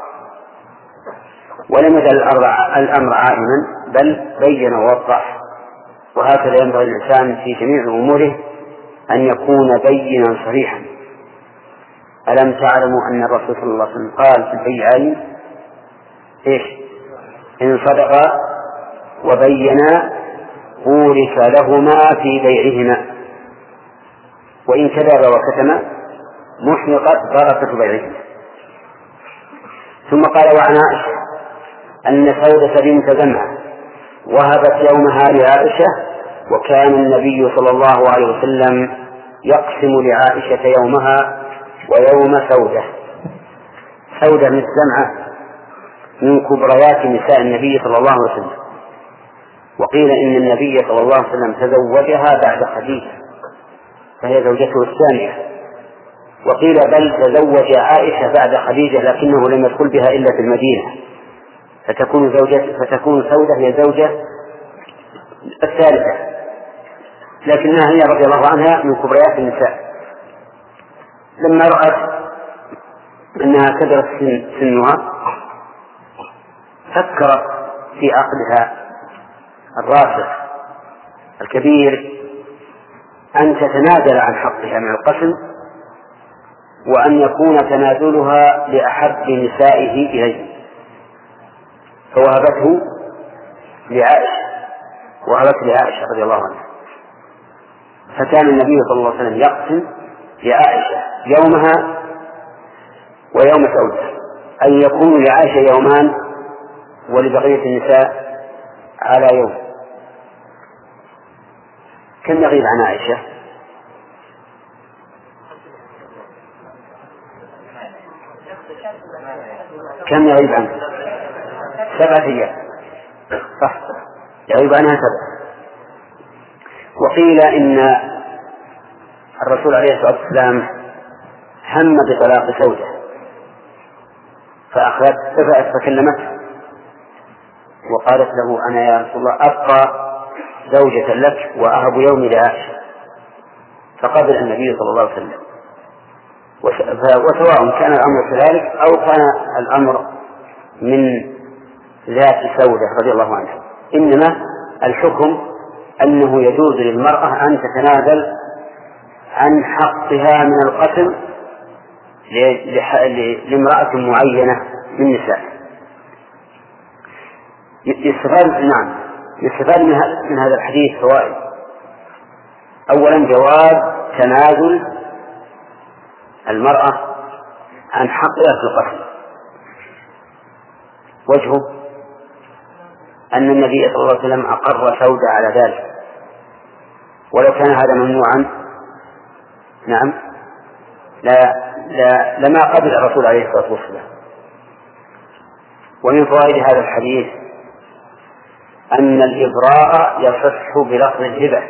ولم يزل الأمر عائما بل بين ووضح. وهكذا ينبغي الإنسان في جميع أموره أن يكون بينا صريحا. ألم تعلموا أن الرسول صلى الله عليه وسلم قال في البيعين إيش؟ إن صدقا وبينا بورك لهما في بيعهما، وإن كذب وكتم محقت بركة بيعهما. ثم قال وعن عائشة أن سودة بنت زمعة وهبت يومها لعائشة، وكان النبي صلى الله عليه وسلم يقسم لعائشة يومها ويوم سودة. سودة بنت زمعة من كبريات نساء النبي صلى الله عليه وسلم، وقيل إن النبي صلى الله عليه وسلم تزوجها بعد خديجة فهي زوجته الثانية، وقيل بل تزوج عائشة بعد خديجة لكنه لم يدخل بها إلا في المدينة، فتكون زوجة فتكون سودة هي زوجة الثالثة، لكنها هي رضي الله عنها من كبريات النساء. لما رأت أنها كبرت سنها فكرت في عقلها الراسخ الكبير أن تتنازل عن حقها من القسم، وأن يكون تنازلها لأحب نسائه إليه، فوهبته لعائشة وهبته لعائشة رضي الله عنها. فكان النبي صلى الله عليه وسلم يقسم لعائشة يومها ويوم سودة، أن يكون لعائشة يومان ولبقية النساء على يوم. كم يغيب عن عائشة؟ كم يغيب عنه؟ سبعة أيام، صح، يغيب عنها سبعة. وقيل إن الرسول عليه الصلاة والسلام هم بطلاق سودة فأخذت فكلمته وقالت له أنا يا رسول الله أبقى زوجة لك وأهب يومي لعائشة، فقبل النبي صلى الله عليه وسلم. وسواء كان الأمر كذلك أو كان الأمر من ذات سودة رضي الله عنها، إنما الحكم أنه يجوز للمرأة أن تتنازل عن حقها من القسم لامرأة معينة من نساء. يستفاد نعم يستفاد من هذا الحديث فوائد. أولا جواز تنازل المرأة عن حقها في القسم. وجهه أن النبي صلى الله عليه وسلم أقر سودة على ذلك، ولو كان هذا ممنوعا نعم لا لا لما قبل الرسول عليه الصلاة والسلام. ومن فوائد هذا الحديث أن الإبراء يصح بلفظ الهبة.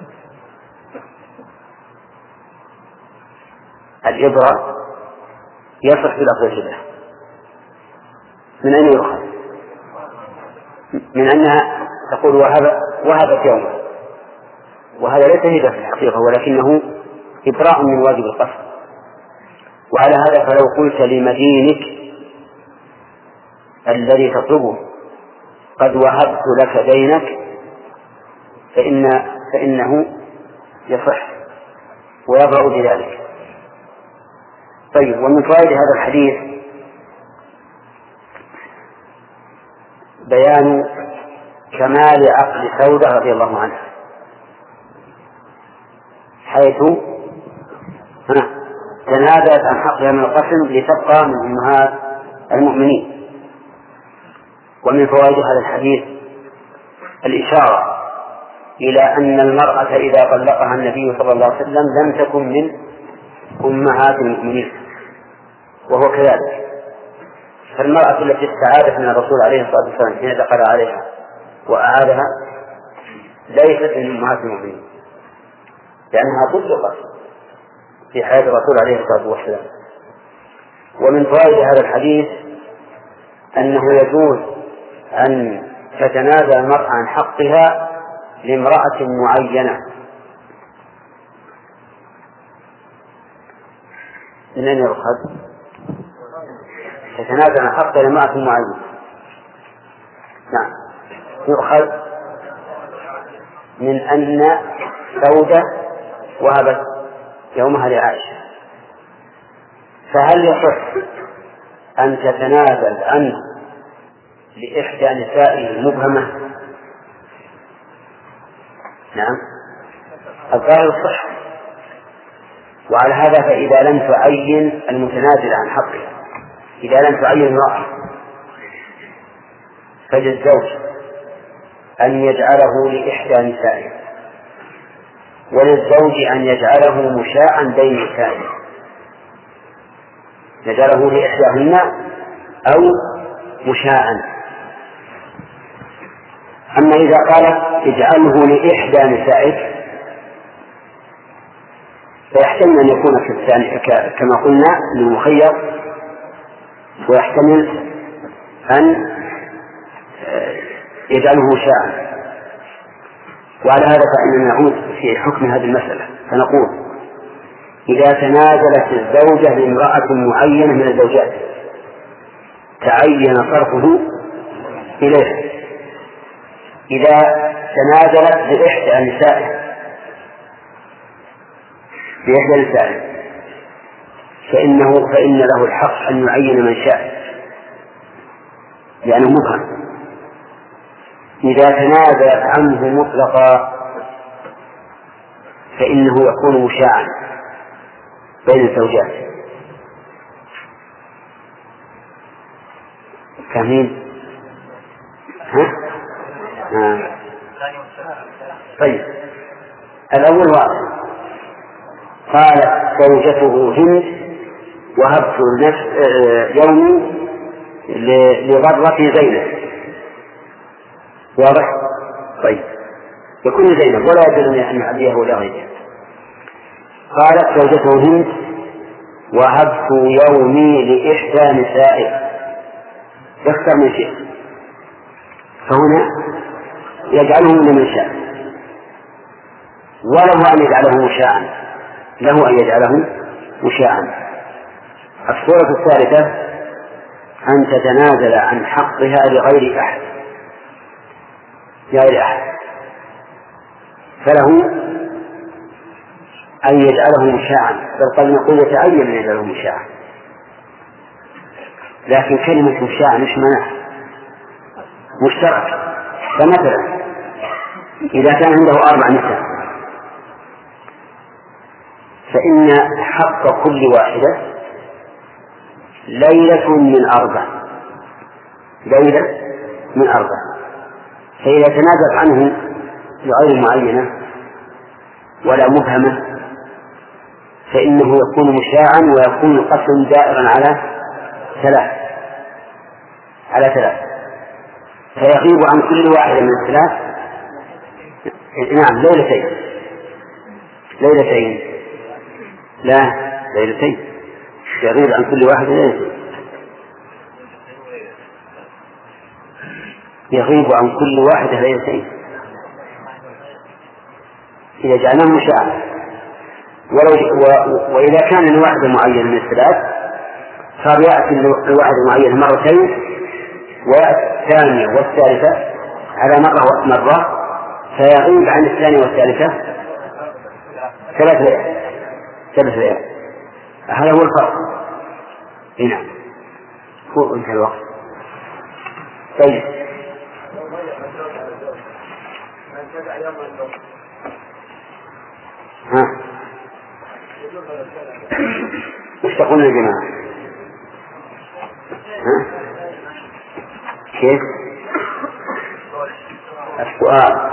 الإبراء يصح بلفظ الهبة. من أين يؤخذ؟ من أنها تقول وهب وهبت يوما، وهذا ليس هبة في الحقيقة ولكنه إبراء من واجب القسم. وعلى هذا فلو قلت لمدينك الذي تطلبه قد وهبت لك دينك فإن فإنه يصح ويبرأ بذلك. طيب، ومن فوائد هذا الحديث بيان كمال عقل سودة رضي الله عنها، حيث تنازلت عن حقها من القسم لتبقى من أمهات المؤمنين. ومن فوائد هذا الحديث الإشارة إلى أن المرأة إذا طلقها النبي صلى الله عليه وسلم لم تكن من أمهات المؤمنين، وهو كذلك، فالمرأة التي استعاذت من الرسول عليه الصلاة والسلام حين دخل عليها وأعادها ليست من أمهات المؤمنين، لأنها طلقت في حياة الرسول عليه الصلاة والسلام. ومن فوائد هذا الحديث أنه يجوز أن تتنازل المرأة عن حقها لامرأة معينة. من أين يؤخذ؟ تتنازل عن حقها لامرأة معينة. نعم، يؤخذ من أن سودة وهبت يومها لعائشة، فهل يصح أن تتنازل عنه لإحدى نسائه المبهمة؟ نعم، الظاهر الصح. وعلى هذا فإذا لم تعين المتنازل عن حقه، إذا لم تعين امرأة، فللزوج أن يجعله لإحدى نسائه، وللزوج أن يجعله مشاعا بين نسائه، يجعله لإحداهن أو مشاعا. أما إذا قال اجعله لإحدى نسائك فيحتمل أن يكون كالثاني كما قلنا للمخير، ويحتمل أن يجعله مشاعا. وعلى هذا فإننا نعود في حكم هذه المسألة فنقول إذا تنازلت الزوجة لامرأة معينة من الزوجات تعين صرفه إليه. إذا تنازلت لإحدى نسائه لإحدى نسائه فإنه فإن له الحق أن يعين من شاء لأنه مبهم. إذا تنازلت عنه مطلقا فإنه يكون مشاعا بين الزوجات. فاهمين؟ ها؟ آه. طيب، الأول واضح. قالت زوجته هند وهبت نفس يومي لضرة زينب. واضح؟ طيب، يكون زينب ولا يدل أن أبيه ولا غيره. قالت زوجته هند وهبت يومي لإحدى نسائه، يختار من شيء، فهنا يجعله لمن شاء، وله أن يجعله مشاعا، له أن يجعله مشاعا. الصورة الثالثة أن تتنازل عن حقها لغير أحد لغير أحد فله أن يجعله مشاعا، بل قد نقول يتعين أن يجعله مشاعا، لكن كلمة مشاعا مش معناها مشترك. فمثلا إذا كان عنده أربع نساء فإن حق كل واحدة ليلة من أربع ليلة من أربع فإذا تنازل عنه لغير معينة ولا مبهمة فإنه يكون مشاعا، ويكون القسم دائرا على ثلاث على ثلاث فيغيب عن كل واحدة من الثلاث نعم ليلتين ليلتين لا ليلتين يغيب عن كل واحدة ليلتين يغيب عن كل واحدة ليلتين إذا جعلناه مشاعا. ولو و... وإذا كان لواحدة معينة من الثلاث صار يأتي الواحد معينة مرتين ويأتي الثانية والثالثة على مرة مرة فيغيب عن الثانية والثالثة ثلاث ليال ثلاث ليال. هذا هو الفرق. هنا هو انتهى الوقت. طيب ها وش تقول يا جماعة؟ ها كيف السؤال؟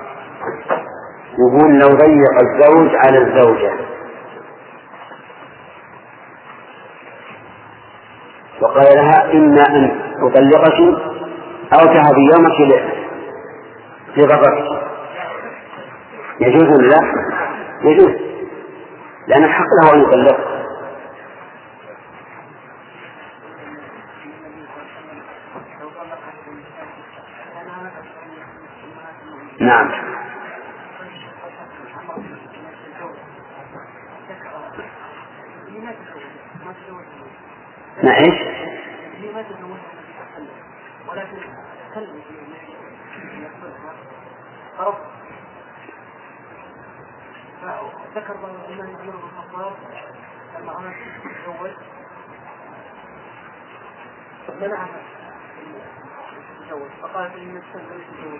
يقول لو ضيق الزوج على الزوجة وقال لها إما أن أطلقك أو تهبي يومك لغضبك. يجوز ولا لا؟ يجوز، لأن الحق له أن يطلق. نعم. نعيش ذكر بعض الإمام عمر بن الخطاب لما عمل تزوج منعها تتزوج فقالت إن السلم تتزوج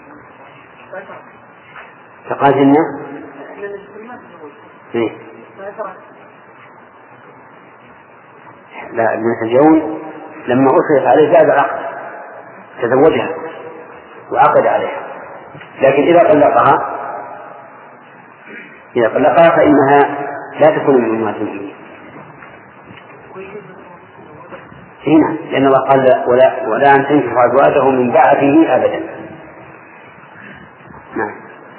فقالت إن إن السلم ما تتزوج فأترك. لا، ابن سجون لما أصرف عليه زاد العقد تزوجها وعقد عليها، لكن إذا طلقها إذا طلقها فإنها لا تكون من أمهات المؤمنين. هنا لأن الله قال ولا, ولا أن تنكحوا أزواجه من بعده أبدا. نعم.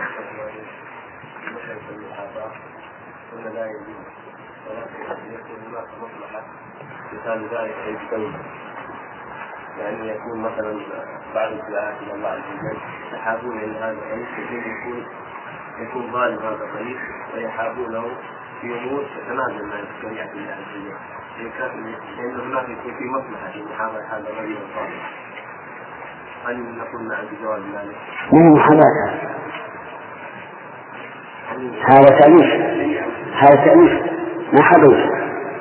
مثال ذلك يجتمع، يعني يكون مثلا بعد الدعاء إلى الله عز وجل يحابون إلى هذا الطريق يكون يكون ظالم هذا الطريق ويحابونه في أمور تتنازل مع شريعة الله عز وجل، لأن هناك يكون في مصلحة في محاباة هذا الرجل الظالم. هل نقول نعم بجواب ذلك؟ من محاباة هذا تأليف، هذا تأليف ما حدث.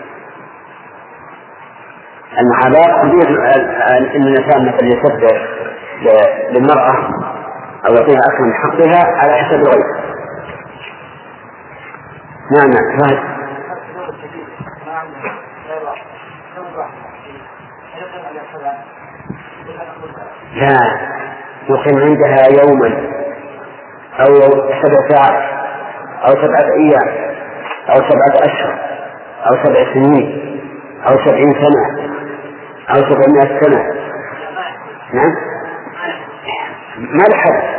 المحاباة قضية أن الإنسان مثلا يسبح للمرأة أو يعطيها أكثر من حقها على حسب الغير. نعم فهد. لا، يقيم عندها يوما أو سبع ساعات أو سبعة أيام أو سبعة أشهر أو سبع سنين أو سبعين سنة أو سبعمائة سنة. نعم ما لحد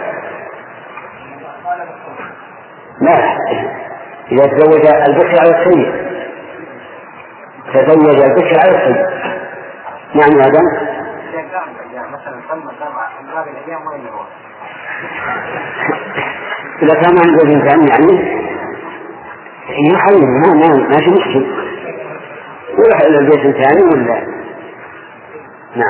ما لحد. إذا تزوج البكر على السيد تزوج البكر على السيد. نعم هذا إذا كان عند الإنسان يعني يحول ما ما ما في مشكل يروح إلى البيت الثاني ولا. نعم.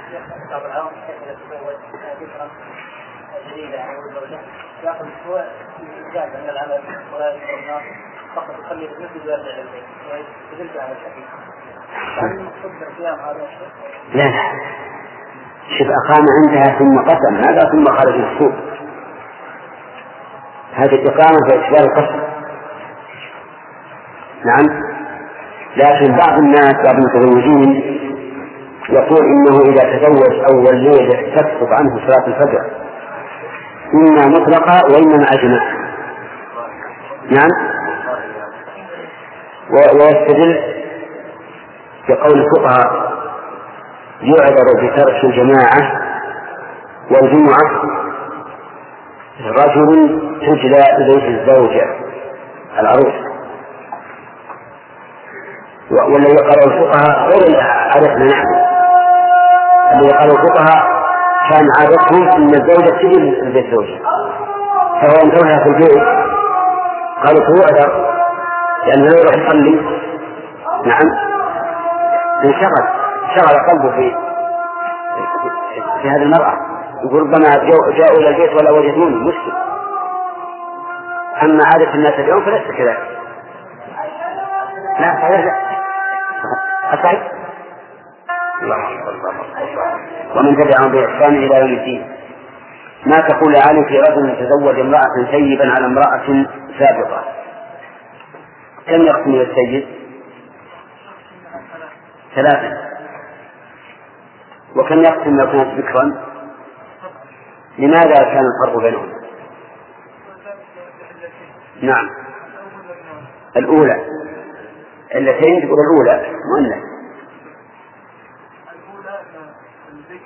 لا لا، شوف أقام عندها ثم قسم، هذا ثم خرج السوق، هذه الإقامة في إشبال القسم. نعم. لكن بعض الناس بعض المتزوجين يقول إنه إذا تزوج أول ليلة تسقط عنه صلاة الفجر إما مطلقة وإما مع جماعة. نعم. ويستدل بقول الفقهاء يعذر بترك الجماعة والجمعة رجل تجلى إليه الزوجة العروس، والذي قالوا الفقهاء غير اللي عرفنا نحن. الذي قالوا الفقهاء كان عادتهم أن الزوجة تجي لبيت الزوجة، فهو انتهى في البيت قالوا توعذر لأنه يروح يصلي. نعم. انشغل شغل قلبه في في هذه المرأة، يقول ربما جاءوا إلى البيت ولا وجدوني مشكل. أما عادة الناس اليوم فليس كذلك. لا صحيح لا أصحيح. ومن تبعهم بإحسان إلى يوم الدين. ما تقول عالم في رجل تزوج امرأة سيبا على امرأة سابقة؟ كم يقسم السيد؟ ثلاثة. وكم يقسم لو كانت ذكرا؟ لماذا كان الفرق بينهم؟ نعم الأولى، اللتين تقول الأولى مؤنث. الأولى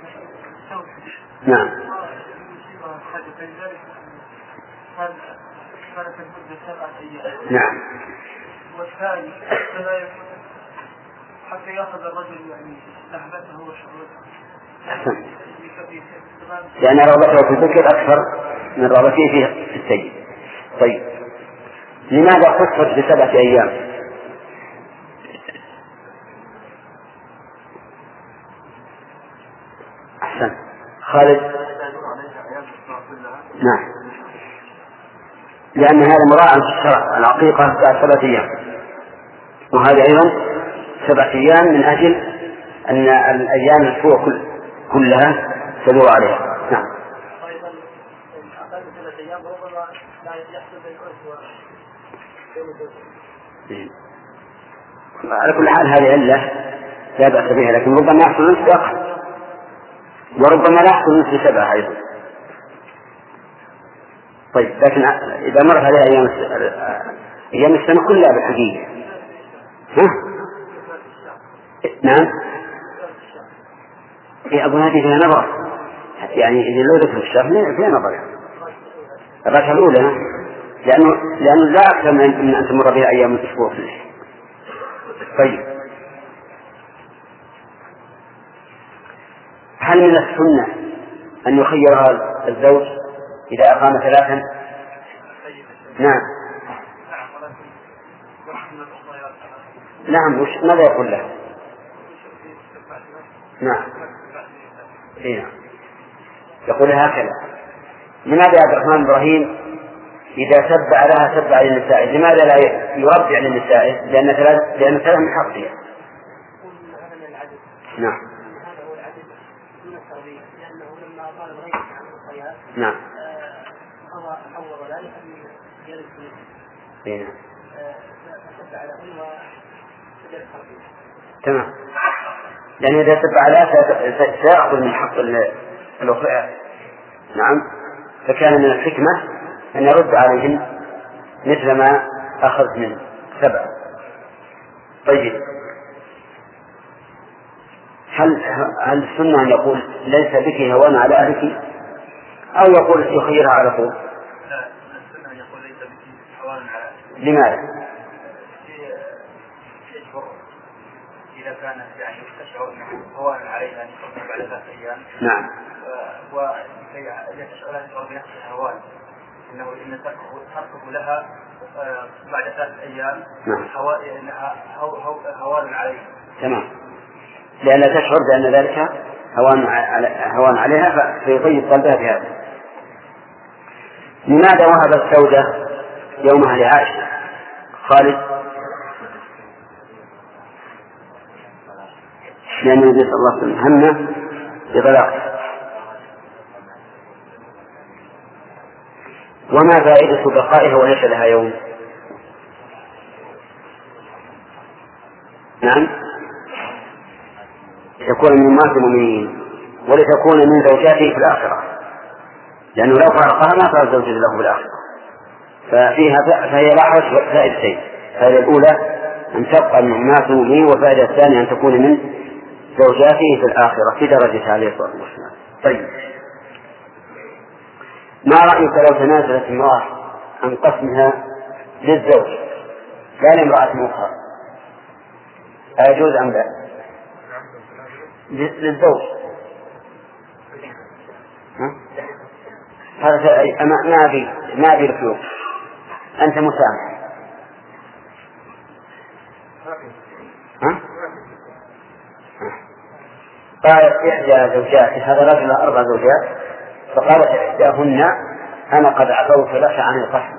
نعم. نعم. والثاني فلا يكون حتى يأخذ الرجل يعني لحظته وشهوته. أحسن. لأن رغبته في الذكر أكثر من رغبته في السيد. طيب لماذا خصت بسبعة أيام؟ أحسن. خالد. نعم. لأن هذا مراعاة في الشرع، العقيقة بعد سبعة أيام، وهذا أيضا سبعة أيام من أجل أن الأيام الأسبوع كل كلها تدور عليها. نعم. أيضا أقل من سبعة أيام ربما لا يحصل بالأسبوع. على كل حال هذه علة لا بأس بها، لكن ربما يحصل نصف أقل، وربما لا يحصل نصف سبعة أيضا. طيب لكن إذا مرت عليها أيام أيام السنة كلها بالحقيقة. ها؟ نعم. في أبو هذه فيها نظر، يعني إذا لو ذكر الشهر فيها نظر يعني. الركعة الأولى لأنه لأنه لا أكثر من أن تمر بها أيام الأسبوع كله. طيب هل من السنة أن يخيرها الزوج إذا أقام ثلاثا؟ نعم. نعم. وش ماذا يقول له؟ نعم. إيه. يقول هكذا: لماذا يا عبد الرحمن إبراهيم إذا سبع لها سبع للنساء لماذا لا يربع للنساء؟ لأن ثلاث لأن ثلاث من حقها. نعم. نعم. إيه. تمام. لأن إذا سبع لها سيأخذ من حق الأخرى. نعم. فكان من الحكمة أن يرد عليهم مثل ما أخذ من سبع. طيب هل هل السنة أن يقول ليس بك هوان على أهلك، أو يقول يخيرها على طول؟ لا، السنة أن يقول ليس بك هوان على أهلك. لماذا؟ إذا كانت يعني تشعر أنه هوان عليها أن يكون بعد ثلاث أيام. نعم. وكي لا تشعر أن تشعر بنفسها هوان، إنه إن تركه لها بعد ثلاث أيام إنها هوان عليها. تمام. لأن تشعر بأن ذلك هوان هوان عليها فيطيب قلبها بهذا. لماذا وهب السودة يومها لعائشة؟ خالد. لأن النبي صلى الله عليه وسلم هم بطلاقها. وما فائدة بقائها وليس لها يوم؟ نعم. لتكون من أمهات المؤمنين ولتكون من زوجاته في الآخرة، لأنه لو فارقها ما صار زوجة له في الآخرة. ففيها فهي لاحظت فائدتين: الفائدة الأولى أن تبقى من أمهات المؤمنين، والفائدة الثانية أن تكون من زوجاته في الآخرة في درجة عليه الصلاة والسلام. طيب ما رأيك لو تنازلت امرأة عن قسمها للزوج لا لامرأة أخرى، أيجوز أم لا؟ للزوج. هذا ما في ما في الفلوس، أنت مسامح. ها؟ قالت إحدى زوجاتي، هذا رجل أربع زوجات، فقالت إحداهن أنا قد عفوت لك عن القسم،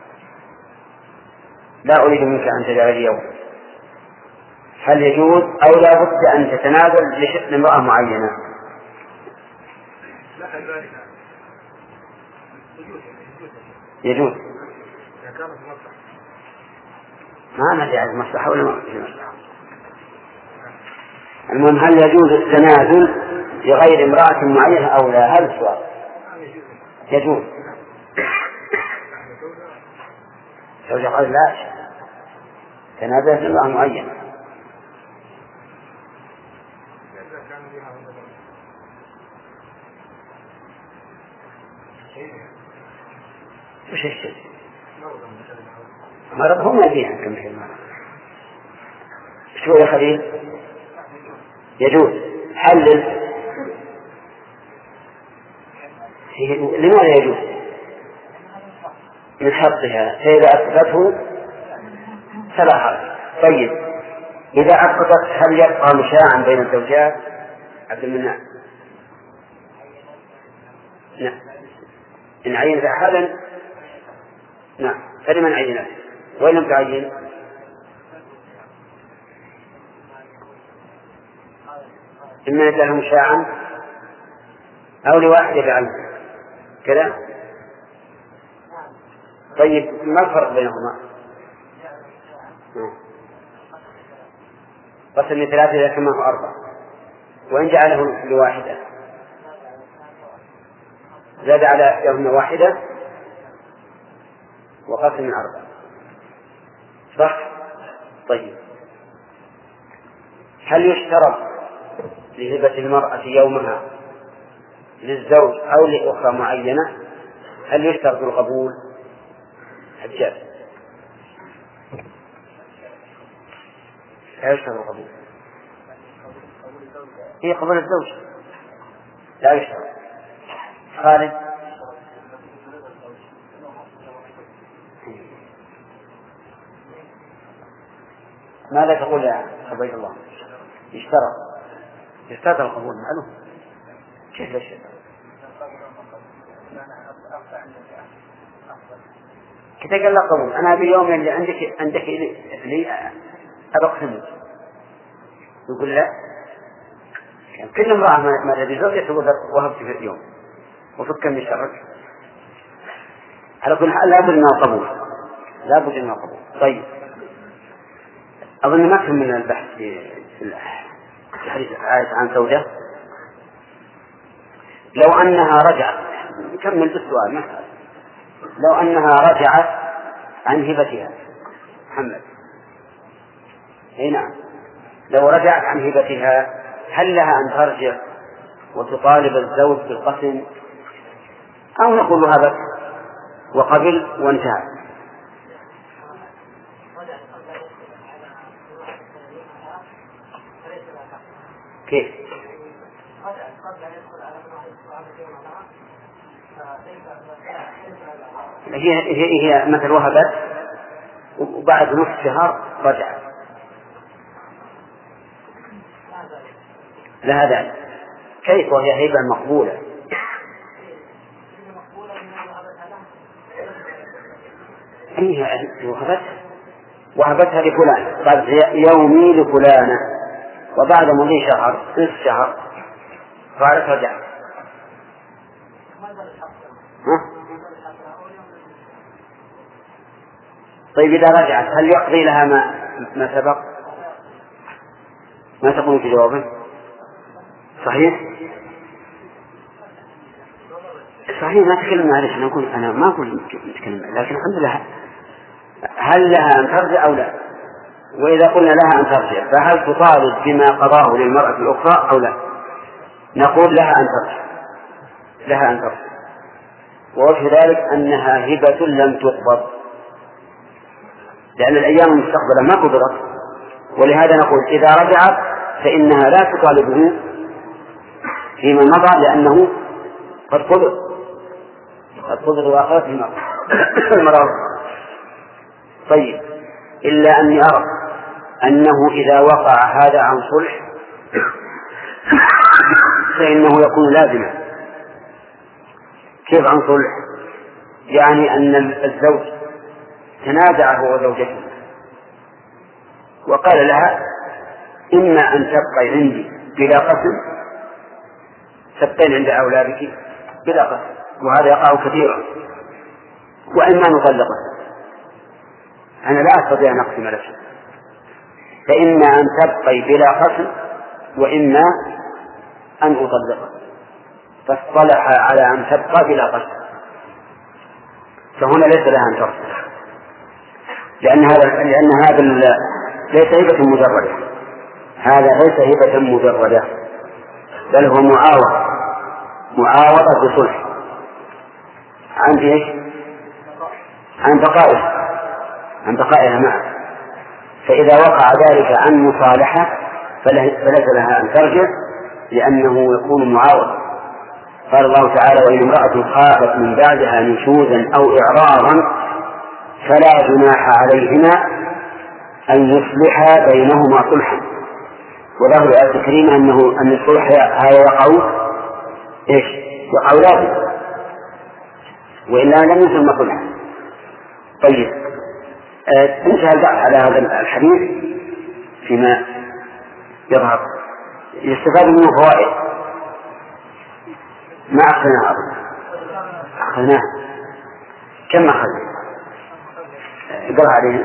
لا أريد منك أن تجعل لي يوم. هل يجوز أو لا بد أن تتنازل لشأن امرأة معينة؟ يجوز. ما ندري عن المصلحة ولا ما في مصلحة. المهم هل يجوز التنازل لغير امرأة معينة أو لا؟ هذا السؤال. يجوز. زوجة قال لا تنازل لامرأة معينة. وش الشيء؟ مرض هم ما فيها كم شيء مرض. شو يا خليل؟ يجوز. حلل. لماذا يجوز؟ من حطها، فإذا أسقطته فلا حرج. طيب إذا أسقطت هل يبقى مشاعا بين الزوجات؟ عبد المنعم. نعم. إن عينت أحدا نعم فلمن عينت، وإن لم تعين إما له مشاعا أو لواحدة بعين كذا. طيب ما الفرق بينهما؟ قسم من ثلاثة إذا كان معه أربعة، وإن جعله لواحدة زاد على يوم واحدة وقسم من أربعة، صح؟ طيب هل يشترط لهبة المرأة يومها للزوج أو لأخرى معينة؟ هل يشترط القبول؟ حجاج لا يشترط القبول. هي قبول الزوج لا يشترط. خالد ماذا تقول يا عبيد الله؟ يشترط يشترط القبول معلوم. كيف الشيء؟ كذا قال لا قبول. أنا باليوم اللي عندك عندك لي أبقسمه. يقول لا. كل امرأة ما تبي زوجة تقول وهبت في اليوم وفك من شرك. على كل حال لابد من القبول، لابد من القبول. طيب أظن ما كان من البحث في الحديث الآية عن زوجة. لو أنها رجعت نكمل بالسؤال مثلا، لو أنها رجعت عن هبتها محمد أي نعم، لو رجعت عن هبتها هل لها أن ترجع وتطالب الزوج بالقسم أو نقول هذا وقبل وانتهى؟ كيف؟ هي هي هي مثل وهبت وبعد نصف شهر رجعت لها ذلك. كيف وهي هبة مقبولة؟ هي وهبتها وهبتها لفلان بعد يومي لفلانة وبعد مضي شهر نصف شهر قالت رجعت. طيب إذا رجعت هل يقضي لها ما ما سبق؟ ما تقول في جوابه؟ صحيح؟ صحيح ما تكلمنا عليه. أنا أقول أنا ما أقول نتكلم، لكن الحمد لله هل لها أن ترجع أو لا؟ وإذا قلنا لها أن ترجع فهل تطالب بما قضاه للمرأة الأخرى أو لا؟ نقول لها أن ترجع، لها أن ترجع، ووجه ذلك أنها هبة لم تقبض لأن الأيام المستقبلة ما قدرت، ولهذا نقول إذا رجعت فإنها لا تطالبه فيما مضى لأنه قد قدر قد قدر وأخذت المرأة. طيب إلا أني أرى أنه إذا وقع هذا عن صلح فإنه يكون لازما. كيف عن صلح؟ يعني أن الزوج تنازع هو وزوجته وقال لها إما أن تبقي عندي بلا قسم، تبقين عند أولادك بلا قسم، وهذا يقع كثيرا، وإما نطلقه. أنا لا أستطيع أن أقسم لك، فإما أن تبقي بلا قسم وإما أن أطلقه. فاصطلح على أن تبقى بلا قسم، فهنا ليس لها أن ترجع، لأن هذا لأن هذا ليس هبة مجردة، هذا ليس هبة مجردة، بل هو معاوضة معاوضة بصلح. عن إيش؟ عن بقائها عن بقائها معه. فإذا وقع ذلك عن مصالحة فليس لها أن ترجع لأنه يكون معاوض. قال الله تعالى: وإن امرأة خافت من بعدها نشوزا أو إعراضا فلا جناح عليهما أن يصلحا بينهما صلحا. وله الآية الكريمة أنه أن الصلح هذا يقع إيش؟ يقع لازم، وإلا لم يسمى صلحا. طيب، آه انتهى البحث على هذا الحديث فيما يظهر. يستفاد منه فوائد ما أخذناها أخذناها كم أخذنا؟ اقرأ عليه.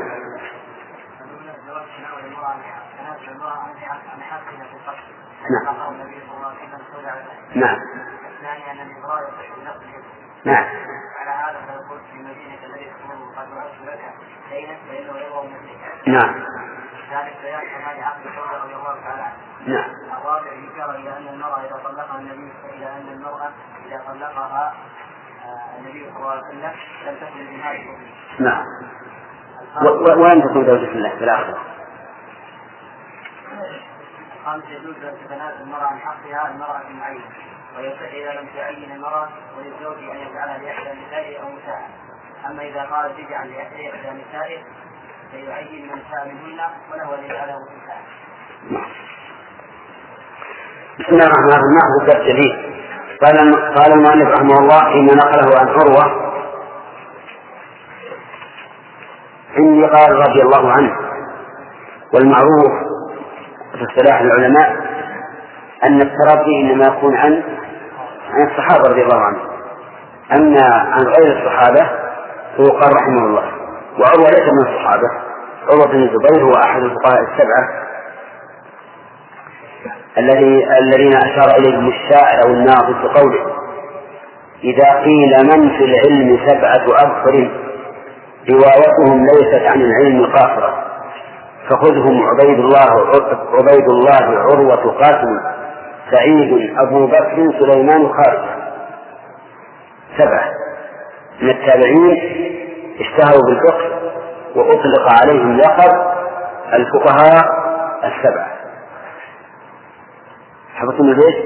نعم نعم نعم. على هذا فيقول في المدينة الذي تقوم قد وعدت لك ليلا فإنه يضع مثلك. نعم. ذلك بيان كمال عقد الزوجة رضي الله تعالى عنه. نعم. الرابع إشارة إلى أن المرأة إذا طلقها النبي إلى أن المرأة إذا طلقها النبي صلى الله عليه وسلم لم تكن من هذه الأمور. نعم. وأن تكون زوجة الله في الآخرة. الخامس يجوز تتنازل المرأة عن حقها المرأة المعينة، ويصح إذا لم تعين المرأة وللزوج أن يجعلها لإحدى نسائه أو مساعد. أما إذا قالت تجعل لإحدى نسائه فيعين من شاء منهن وله أن يجعله مساعد. بسم الله الرحمن الرحيم. نأخذ درس جديد. قال قال المؤلف رحمه الله حين نقله عن عروة: إني قال رضي الله عنه. والمعروف في اصطلاح العلماء أن التربي إنما يكون عن عن الصحابة رضي الله عنهم، أما عن غير الصحابة هو قال رحمه الله. وعروة ليس من الصحابة، عروة بن الزبير هو أحد الفقهاء السبعة الذي الذين أشار إليهم الشاعر أو الناظر بقوله: إذا قيل من في العلم سبعة أبصر روايتهم ليست عن العلم قاصرة فخذهم عبيد الله عبيد الله عروة قاسم سعيد أبو بكر سليمان خالد. سبعة من التابعين اشتهروا بالفقه وأطلق عليهم لقب الفقهاء السبعة. حفظتم البيت؟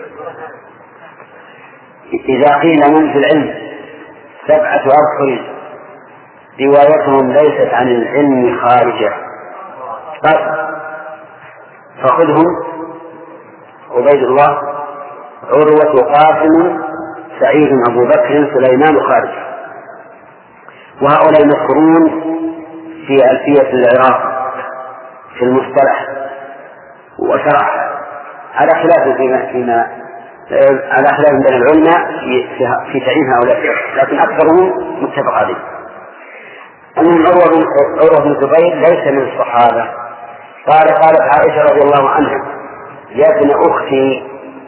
إذا قيل من في العلم سبعة أبصر روايتهم ليست عن العلم خارجة فخذهم عبيد الله عروة قاسم سعيد أبو بكر سليمان خارج. وهؤلاء مذكورون في ألفية العراق في المصطلح وشرح على خلاف فيما فيما على خلاف بين العلماء في تعيين هؤلاء، لكن أكثرهم متفق عليه. أن عروة بن الزبير ليس من الصحابة. قال قالت عائشة رضي الله عنها: يا ابن أختي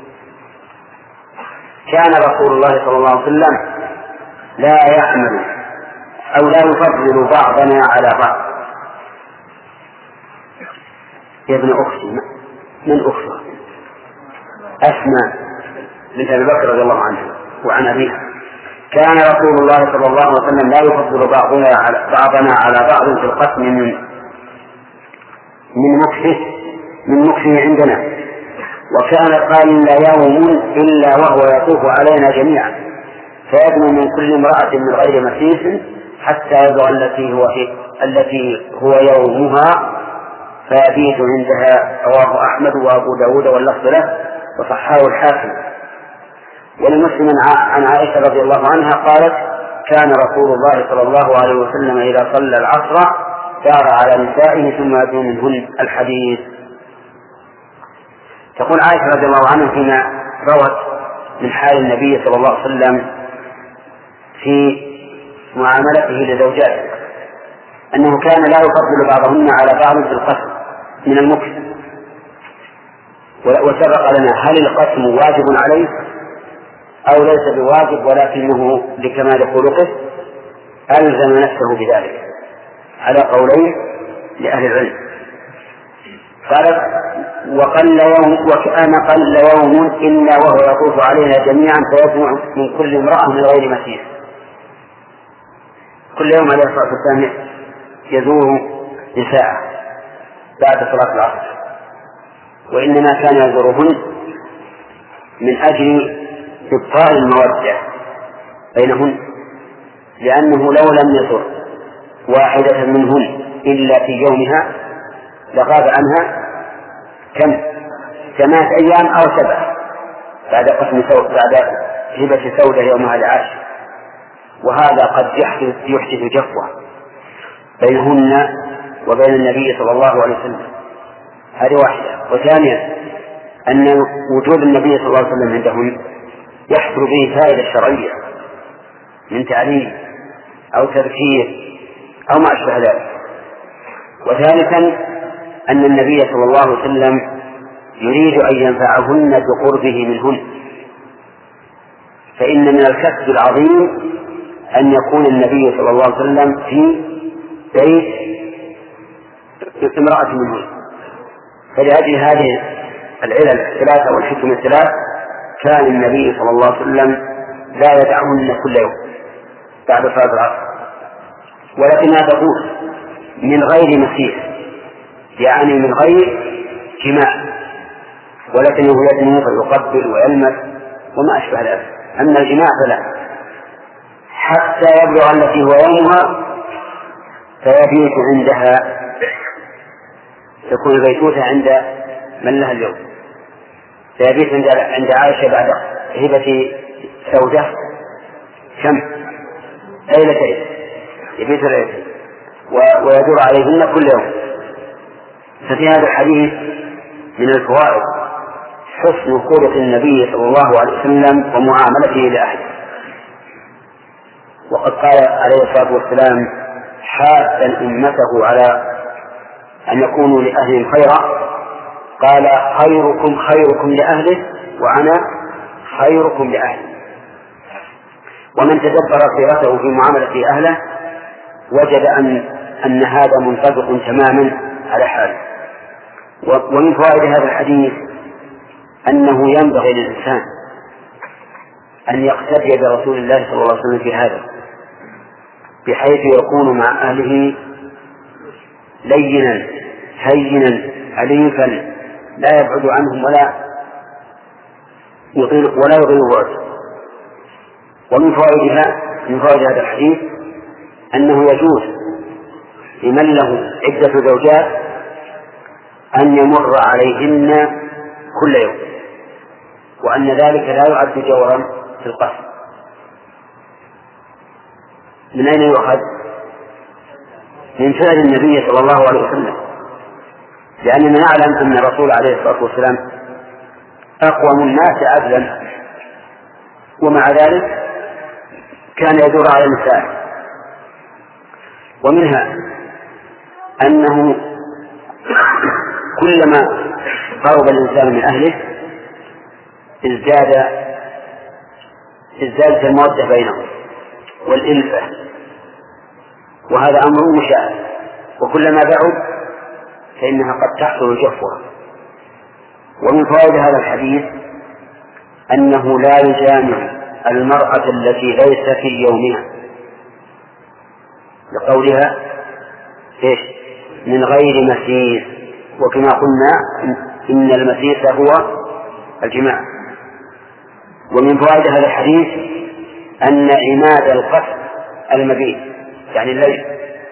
كان رسول الله صلى الله عليه وسلم لا يعمل أو لا يفضل بعضنا على بعض. يا ابن أختي من أختها؟ أسماء بنت أبي بكر رضي الله عنها وعن أبيها. كان رسول الله صلى الله عليه وسلم لا يفضل بعضنا على بعضنا على بعض في القسم من من مكفه من مكفه عندنا، وكان قال يوم إلا وهو يطوف علينا جميعا فيدنو من كل امرأة من غير مسيس حتى يبلغ التي هو التي هو يومها فيبيت عندها. رواه أحمد وأبو داود واللفظ له وصححه الحاكم. ولمسلم عن عائشة رضي الله عنها قالت: كان رسول الله صلى الله عليه وسلم إذا صلى العصر دار على نسائه ثم يدنو منهن الحديث. تقول عائشة رضي الله عنها فيما روت من حال النبي صلى الله عليه وسلم في معاملته لزوجاته أنه كان لا يفضل بعضهن على بعض في القسم من المكس. وسبق لنا هل القسم واجب عليه أو ليس بواجب، ولكنه لكمال خلقه ألزم نفسه بذلك على قولين لأهل العلم. قالت: وقل يوم وكان قل يوم إلا وهو يطوف علينا جميعا فيجمع من كل امرأة من غير مسيس. كل يوم عليه الصلاة والسلام يزور نساءه بعد صلاة العصر، وإنما كان يزورهن من أجل إبطال المودة بينهن، لأنه لو لم يزر واحدة منهن إلا في يومها لغاب عنها كم ثمانية أيام أو سبعة بعد قسم سو... بعد هبة سودة يومها العاشر، وهذا قد يحدث يحدث جفوة بينهن وبين النبي صلى الله عليه وسلم. هذه واحدة. وثانيا أن وجود النبي صلى الله عليه وسلم عندهن يحصل به فائدة شرعية من تعليم أو تذكير أو ما أشبه ذلك. وثالثا أن النبي صلى الله عليه وسلم يريد أن ينفعهن بقربه منهن، فإن من الكسب العظيم أن يكون النبي صلى الله عليه وسلم في بيت امرأة منهن. فلأجل هذه العلل الثلاثة والحكم الثلاث كان النبي صلى الله عليه وسلم لا يدعهن كل يوم بعد صلاة العصر، ولكنها تقول من غير مسيح، يعني من غير جماع، ولكنه يدنو فيقبل ويلمس وما أشبه ذلك. أما الجماع فلا، حتى يبلغ التي هو يومها فيبيت عندها، تكون البيتوتة عند من لها اليوم، فيبيت عند عند عائشة بعد هبة سودة كم ليلتين، يبيت ليلتين ويدور عليهن كل يوم. ففي هذا الحديث من الفوائد حسن خلق النبي صلى الله عليه وسلم ومعاملته لأهله. وقد قال عليه الصلاة والسلام حاثا أمته على أن يكونوا لأهلهم خيرا، قال خيركم خيركم لأهله وأنا خيركم لأهلي. ومن تدبر سيرته في معاملة أهله وجد أن أن هذا منطبق تماما على حاله. ومن فوائد هذا الحديث أنه ينبغي للإنسان أن يقتدي برسول الله صلى الله عليه وسلم في هذا، بحيث يكون مع أهله لينا هينا أليفا لا يبعد عنهم ولا يطيل ولا يغير بعد. ومن فوائدها من فوائد هذا الحديث أنه يجوز لمن له عدة زوجات أن يمر عليهن كل يوم، وأن ذلك لا يعد جورا في القصد. من أين يؤخذ؟ من فعل النبي صلى الله عليه وسلم، لأننا نعلم أن الرسول عليه الصلاة والسلام أقوم الناس عدلا، ومع ذلك كان يدور على النساء. ومنها أنه كلما قرب الإنسان من أهله ازداد ازدادت المودة بينهم والإلفة، وهذا أمر مشاهد. وكلما بعد فإنها قد تحصل جفوة. ومن فوائد هذا الحديث أنه لا يجامع المرأة التي ليس في يومها، لقولها إيش؟ من غير مسيس، وكما قلنا إن المسيس هو الجماع. ومن فوائد هذا الحديث أن عماد القصد المبيت، يعني الليل،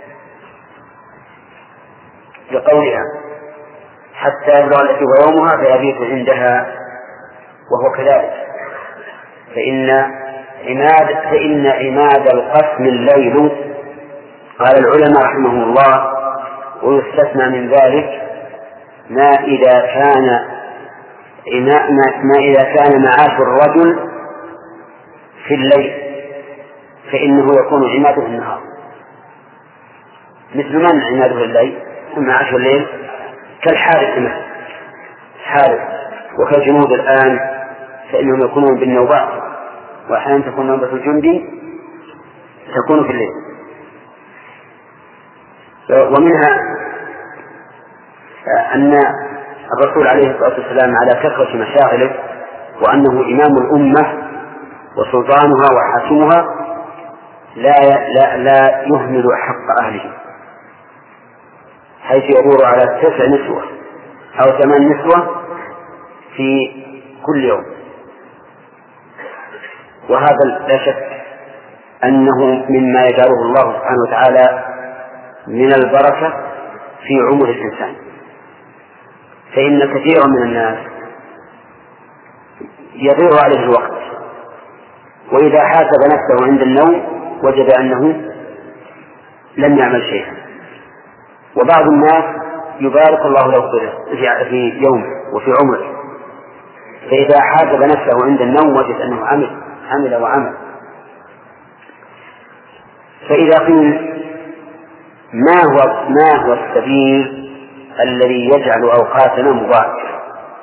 لقولها حتى يبلغ التي هو يومها فيبيت عندها، وهو كذلك. فإن عماد فإن عماد القسم الليل. قال العلماء رحمهم الله ويستثنى من ذلك ما إذا كان ما إذا كان معاش الرجل في الليل فإنه يكون عماده النهار. مثل من عماده الليل معاش الليل؟ كالحارس مثلا، حارس، وكالجنود الآن فإنهم يكونون بالنوبات، وأحيانا تكون نوبة الجندي تكون في الليل. ومنها أن الرسول عليه الصلاة والسلام على كثرة مشاغله وأنه إمام الأمة وسلطانها وحاكمها لا لا لا يهمل حق أهله، حيث يدور على تسع نسوة أو ثمان نسوة في كل يوم. وهذا لا شك أنه مما يجعله الله سبحانه وتعالى من البركة في عمر الإنسان، فإن كثيرا من الناس يضيع عليه الوقت، وإذا حاسب نفسه عند النوم وجد أنه لم يعمل شيئا. وبعض الناس يبارك الله له في يومه وفي عمره، فإذا حاسب نفسه عند النوم وجد أنه عمل عمل وعمل. فإذا قيل ما هو ما هو السبيل الذي يجعل أوقاتنا مباركة؟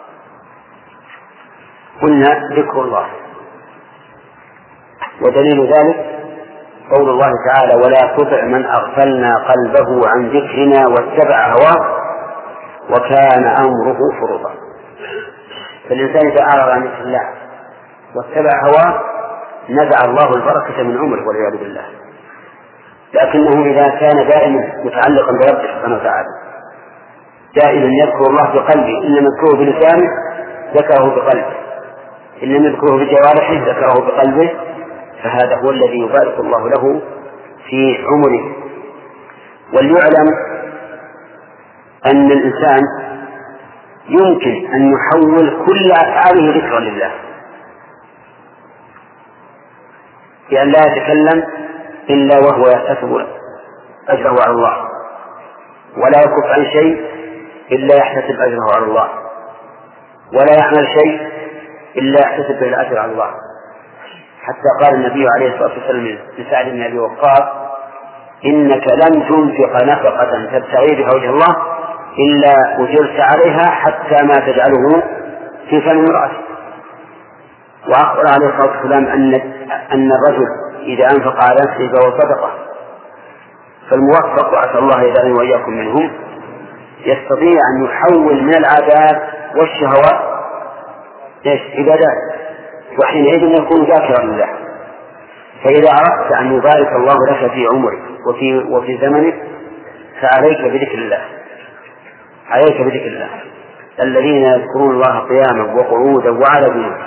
قلنا ذكر الله، ودليل ذلك قول الله تعالى: ولا تطع من أغفلنا قلبه عن ذكرنا واتبع هواه وكان أمره فرطا. فالإنسان إذا أعرض عن ذكر الله واتبع هواه نزع الله البركة من عمره والعياذ بالله. لكنه إذا كان دائما متعلقا بربه سبحانه وتعالى، دائما يذكر الله بقلبه، إن لم يذكره بلسانه ذكره بقلبه، إن لم يذكره بجوارحه ذكره بقلبه، فهذا هو الذي يبارك الله له في عمره. وليعلم أن الإنسان يمكن أن يحول كل أفعاله ذكرا لله، بأن لا يتكلم إلا وهو يحتسب أجره على الله، ولا يكف عن شيء إلا يحتسب أجره على الله، ولا يعمل شيء إلا يحتسب به الأجر على الله. حتى قال النبي عليه الصلاة والسلام لسعد بن أبي وقاص: إنك لن تنفق نفقة تبتغي بها وجه الله إلا أجرت عليها حتى ما تجعله في فم امرأتك. وأخبر عليه الصلاة والسلام أن أن الرجل إذا أنفق على نفسه فهو صدقة، فالموفق وعسى الله يجعلني وإياكم منهم يستطيع أن يحول من العادات والشهوات عبادات، وحينئذ يكون ذاكرا لله. فإذا أردت أن يبارك الله لك في عمرك وفي وفي زمنك فعليك بذكر الله، عليك بذكر الله. الذين يذكرون الله قياما وقعودا وعلى جنوبهم.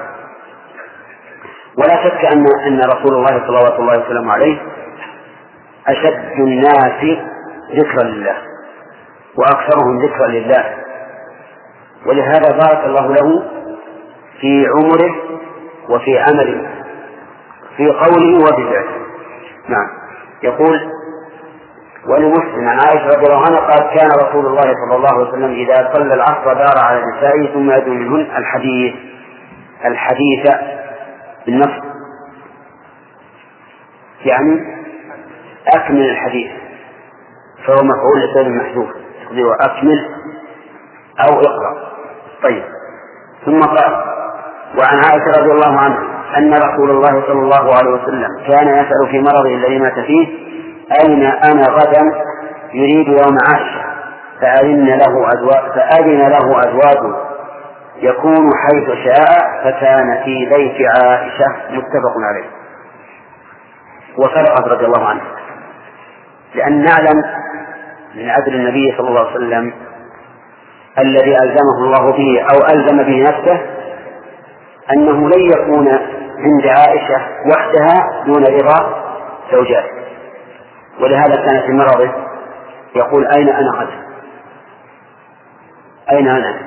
ولا شك أن أن رسول الله صلى الله عليه وسلم عليه أشد الناس ذكرا لله وأكثرهم ذكرا لله، ولهذا بارك الله له في عمره وفي عمله، في قوله وفي فعله. نعم. يقول: ولمسلم عن عائشة رضي الله عنها قال: كان رسول الله صلى الله عليه وسلم إذا صلى العصر دار على نسائه ثم يدعو منهن الحديث الحديث بالنص، يعني أكمل الحديث، فهو مفعول لسبب محذوف تقديره أكمل أو اقرأ. طيب. ثم قال: وعن عائشة رضي الله عنها أن رسول الله صلى الله عليه وسلم كان يسأل في مرضه الذي مات فيه: أين أنا غدا؟ يريد يوم عائشة، فأذن له أزواج فأذن له أزواجه يكون حيث شاء، فكان في بيت عائشة. متفق عليه. وصدقت رضي الله عنه، لأن نعلم من عدل النبي صلى الله عليه وسلم الذي ألزمه الله به أو ألزم به نفسه أنه لن يكون عند عائشة وحدها دون رضا زوجاته، ولهذا كان في مرضه يقول: أين أنا غدا؟ أين أنا؟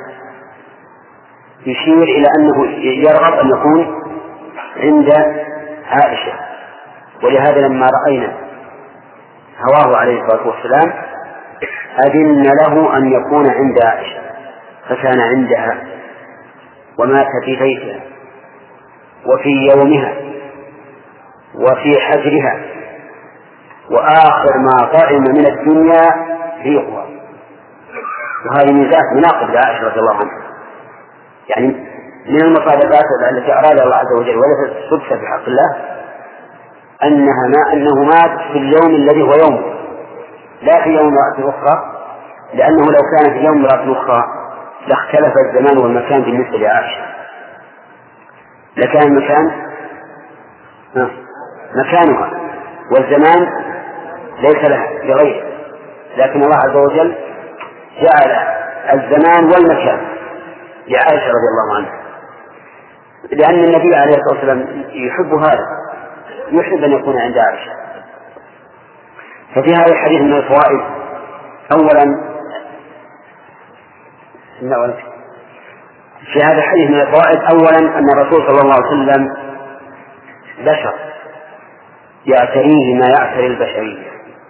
يشير إلى أنه يرغب أن يكون عند عائشة. ولهذا لما رأينا هواه عليه الصلاة والسلام أذن له أن يكون عند عائشة، فكان عندها ومات في بيتها وفي يومها وفي حجرها، وآخر ما طعم من الدنيا ريقها. وهذه ميزات مناقب لعائشة رضي الله عنها، يعني من المصادقات التي أراد الله عز وجل وليست صدفة في حق الله أنها ما أنه مات في اليوم الذي هو يوم، لا في يوم امرأة أخرى، لأنه لو كان في يوم امرأة أخرى لاختلف الزمان والمكان بالنسبة لعائشة، لكان المكان مكانها والزمان ليس له لغيره، لكن الله عز وجل جعل الزمان والمكان لعائشة رضي الله عنها، لأن النبي عليه الصلاة والسلام يحب هذا، يحب أن يكون عند عائشة. ففي هذا الحديث من الفوائد أولا في هذا الحديث من الفوائد أولا أن الرسول صلى الله عليه وسلم بشر يعتريه ما يعتري البشرية.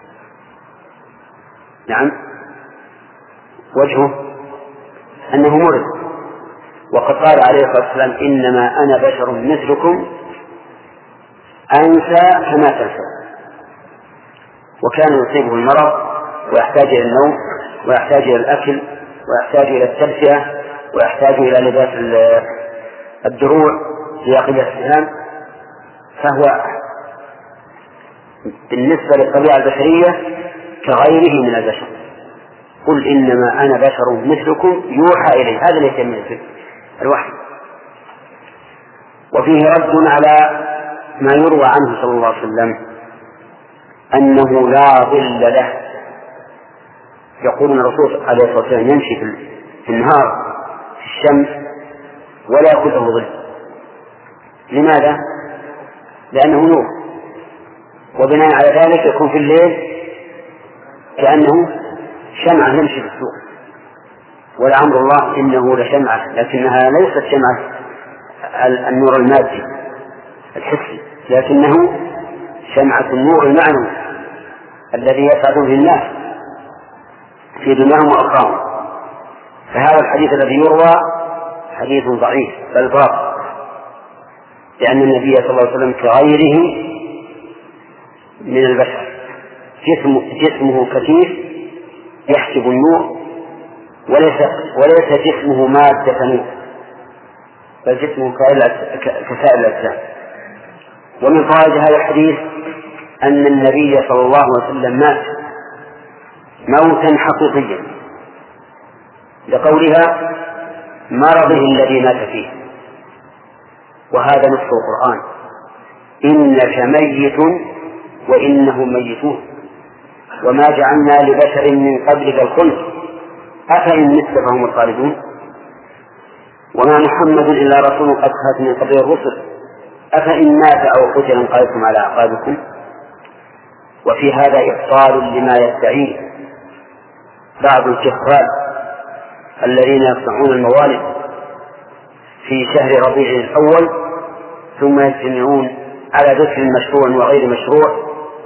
نعم، وجهه أنه مرض، وقد قال عليه الصلاة والسلام إنما أنا بشر مثلكم أنسى كما تنسى. وكان يصيبه المرض ويحتاج إلى النوم ويحتاج إلى الأكل ويحتاج إلى التدفئة ويحتاج إلى لباس الدروع ليقضي السهام، فهو بالنسبة للطبيعة البشرية كغيره من البشر. قل إنما أنا بشر مثلكم يوحى إلي، هذا ليس من الوحي. وفيه رد على ما يروى عنه صلى الله عليه وسلم أنه لا ظل له. يقول الرسول عليه الصلاة والسلام يمشي في النهار في الشمس ولا يأخذه ظل. لماذا؟ لأنه نور، وبناء على ذلك يكون في الليل كأنه شمعة يمشي في السوق. ولعمر الله إنه لشمعة، لكنها ليست شمعة النور المادي الحسي، لكنه شمعة النور المعنوي الذي يسعد به الناس في دنياهم وأخراهم. فهذا الحديث الذي يروى حديث ضعيف بل باطل، لأن النبي صلى الله عليه وسلم كغيره من البشر، جسمه, جسمه كثيف يحجب النور، وليس, وليس جسمه مادة نور، بل جسمه كسائر الأجسام. ومن فوائد هذا الحديث أن النبي صلى الله عليه وسلم مات موتا حقيقيا لقولها مرضه الذي مات فيه، وهذا نص القرآن إنك ميت وإنهم ميتون وما جعلنا لبشر من قبلك الخلد أفإن مت فهم الخالدون وما محمد إلا رسول قد خلت من قبل الرسل أفإن مات أو قتل انقلبتم على أعقابكم. وفي هذا إبطال لما يدعيه بعض الكفار الذين يصنعون الموالد في شهر ربيع الأول ثم يجتمعون على ذكر مشروع وغير مشروع،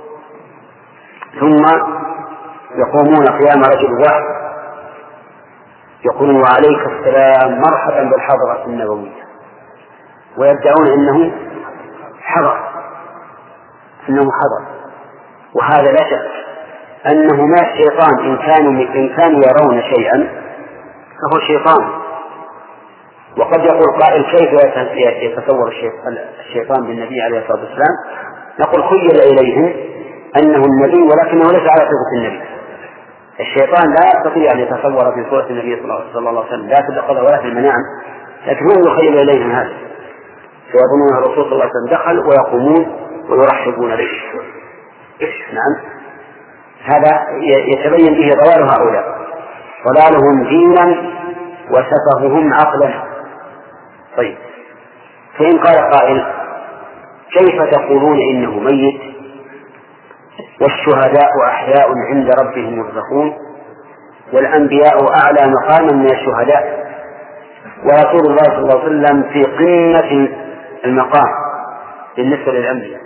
ثم يقومون قيام رجل واحد يقولون وعليك السلام مرحبا بالحضرة النبوية، ويدعون أنه حضر أنه حضر وهذا لا شك أنه ما الشيطان إن كانوا إن كانوا يرون شيئا فهو شيطان. وقد يقول قائل كيف يتصور الشيطان بالنبي عليه الصلاة والسلام؟ نقول خيل إليهم أنه النبي ولكنه ليس على صفة النبي. الشيطان لا يستطيع أن يتصور في صورة النبي صلى الله عليه وسلم لا في اليقظة ولا في المنام، لكن هم يخيل إليهم هذا، فيظنون الرسول صلى الله عليه وسلم دخل ويقومون ويرحبون به. نعم، هذا يتبين به ضلال هؤلاء، ضلالهم دينا وسفههم عقلا. طيب، فإن قال قائل كيف تقولون إنه ميت والشهداء أحياء عند ربهم يرزقون والأنبياء أعلى مقاما من الشهداء ورسول الله صلى الله عليه وسلم في قمة المقام بالنسبة للأنبياء؟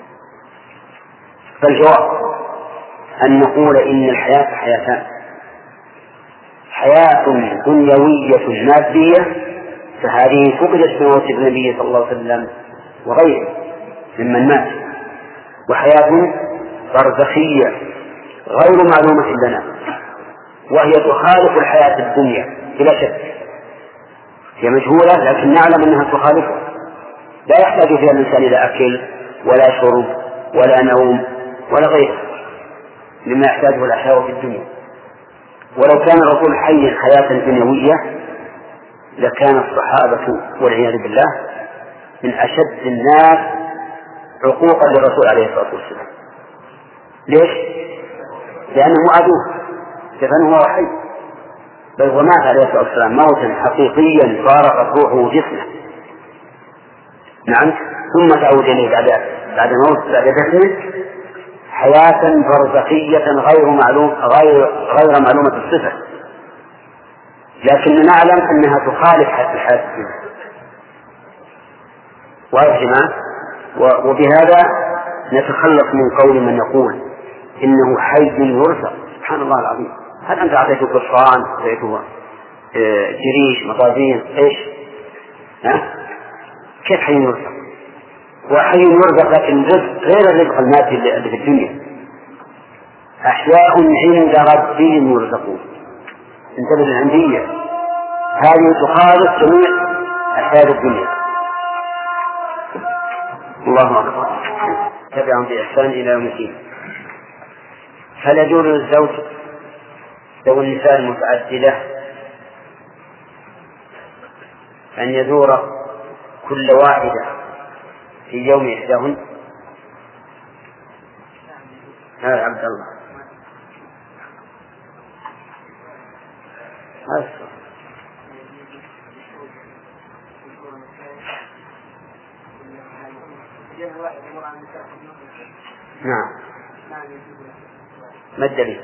فالجواب أن نقول إن الحياة حياتان، حياة دنيوية مادية فهذه فقدت بموت النبي صلى الله عليه وسلم وغيره ممن مات، وحياة برزخية غير معلومة لنا وهي تخالف الحياة الدنيا بلا شك، هي مجهولة لكن نعلم أنها تخالفها، لا يحتاج فيها الإنسان إلى أكل ولا شرب ولا نوم ولا غيره مما يحتاجه الأحياء في الدنيا. ولو كان الرسول حيا حياة دنيوية لكان الصحابة والعياذ بالله من أشد الناس عقوقا للرسول عليه الصلاة والسلام، ليش؟ لأنه عدو دفنه وهو حي، بل ومات عليه الصلاة والسلام موتا حقيقيا فارقت روحه جسمه. نعم. ثم تعود إليه بعد بعد موت بعد دفنه حياة برزخية غير معلوم غير غير معلومة الصفة، لكن نعلم أنها تخالف حتى الحياة الدنيا. واضح ما؟ وبهذا نتخلص من قول من يقول إنه حي يرزق. سبحان الله العظيم، هل أنت أعطيته قرصان، أعطيته جريش، مطازين، إيش؟ ها؟ كيف حي يرزق؟ وحي يرزق لكن رزق غير الرزق المادي اللي في الدنيا. أحياء عند ربهم يرزقون. انتبه للعندية، هذه تخالف جميع أحياء الدنيا. الله أكبر. تبعهم بإحسان إلى يوم الدين. هل يجوز للزوج ذوي النساء المتعددة أن يزور كل واحدة في يوم إحداهن؟ هذا عبد الله. هذا نعم. ما الدليل؟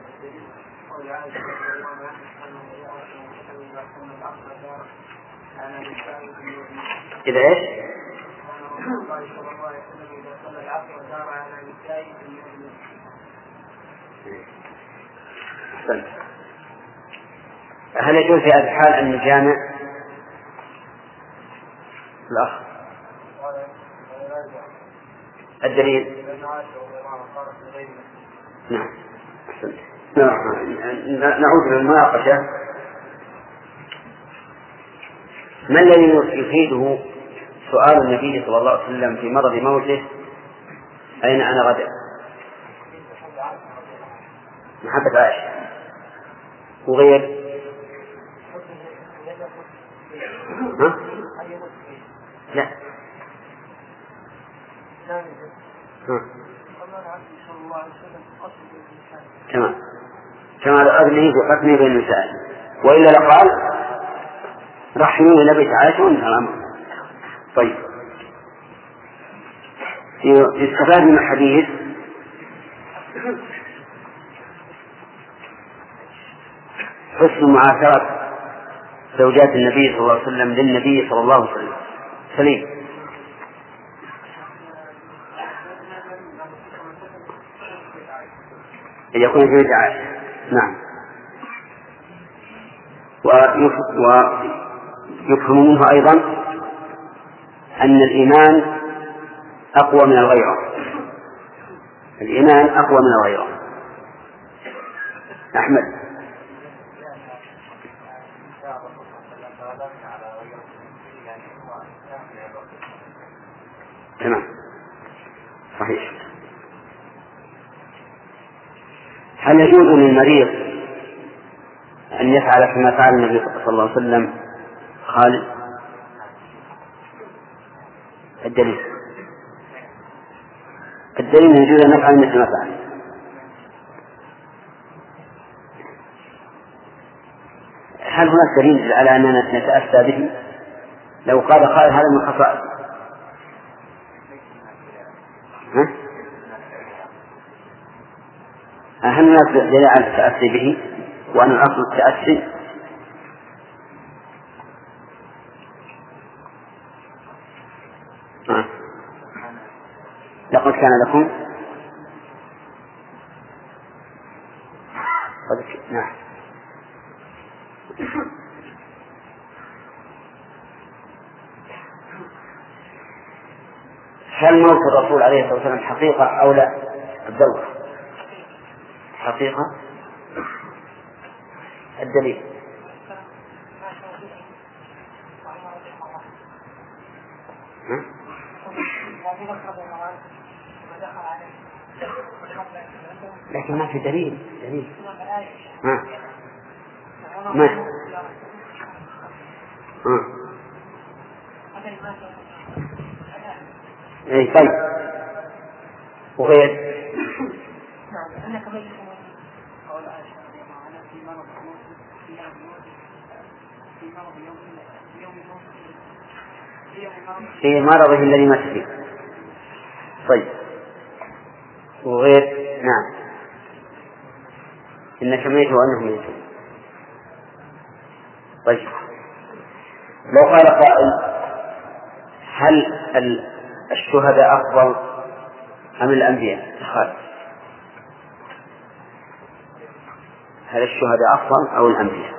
إذا إيش؟ هل يجوز في هذا الحال أن نجامع الأخ؟ الدليل؟ نعم. نعود للمناقشة. ما الذي يفيده سؤال النبي صلى الله عليه وسلم في مرض موته أين أنا غدا؟ محبة عائشة وغير ها؟ لا ها. كما كما لأذنه بقتله بين النساء، وإلا لقال رحموا إلى بيت عائشة وانتهى الأمر. طيب، يستفاد من الحديث حسن معاشرة زوجات النبي صلى الله عليه وسلم للنبي صلى الله عليه وسلم. سليم. يكون في بيت عائشة. نعم. ويفهم منه أيضا أن الإيمان أقوى من الغيرة. الإيمان أقوى من الغيرة. أحمد. تمام، صحيح. هل يجوز للمريض أن يفعل كما فعل النبي صلى الله عليه وسلم خالد؟ الدليل الدليل يجوز أن نفعل مثل ما فعل. هل هناك دليل على أننا نتأسى به؟ لو قال قال هذا من خصائص، هل هناك دليل على التأسي به وأن الأصل التأسي؟ آه. لقد كان لكم نعم. هل موت الرسول عليه الصلاة والسلام حقيقة أو لا؟ الدور حقيقة. الدليل لكن ما في دليل دليل ما ما اي طيب. وغير أنك ميت قول عائشة رضي الله عنها في مرض الموت في مرض الموت في مرض يوم يوم الموت في مرضه الذي مات فيه. طيب وغير نعم إنك ميت وأنهم ميتون. طيب لو قال قائل هل الشهداء أفضل أم الأنبياء؟ قال هل الشهداء أفضل أو الأنبياء؟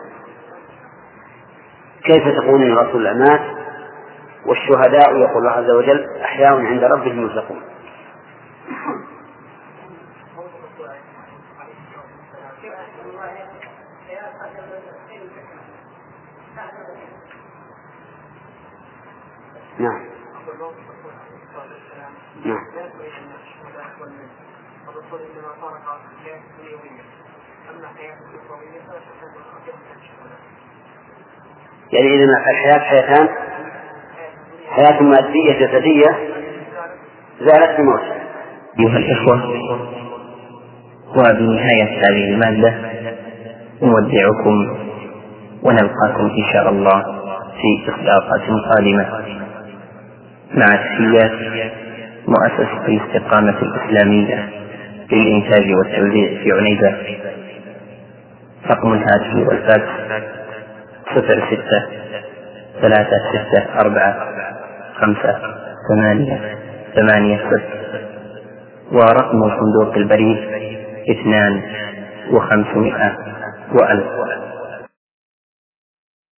كيف تقول إن رسول الله مات والشهداء يقول الله عز وجل أحياء عند ربهم يرزقون؟ نعم نعم يعني إذن الحياة حياتان، حياة مادية جسدية زالت بموت. أيها الإخوة، وبنهاية هذه المادة نودعكم ونلقاكم إن شاء الله في إصداقات قادمة مع تحيات مؤسسة الاستقامة الإسلامية للإنتاج والتوزيع في عنيزة. رقم الهاتف والفاكس صفر ستة ثلاثة ستة أربعة خمسة ثمانية ثمانية صفر، ورقم الصندوق البريد اثنان وخمسمائة وألف.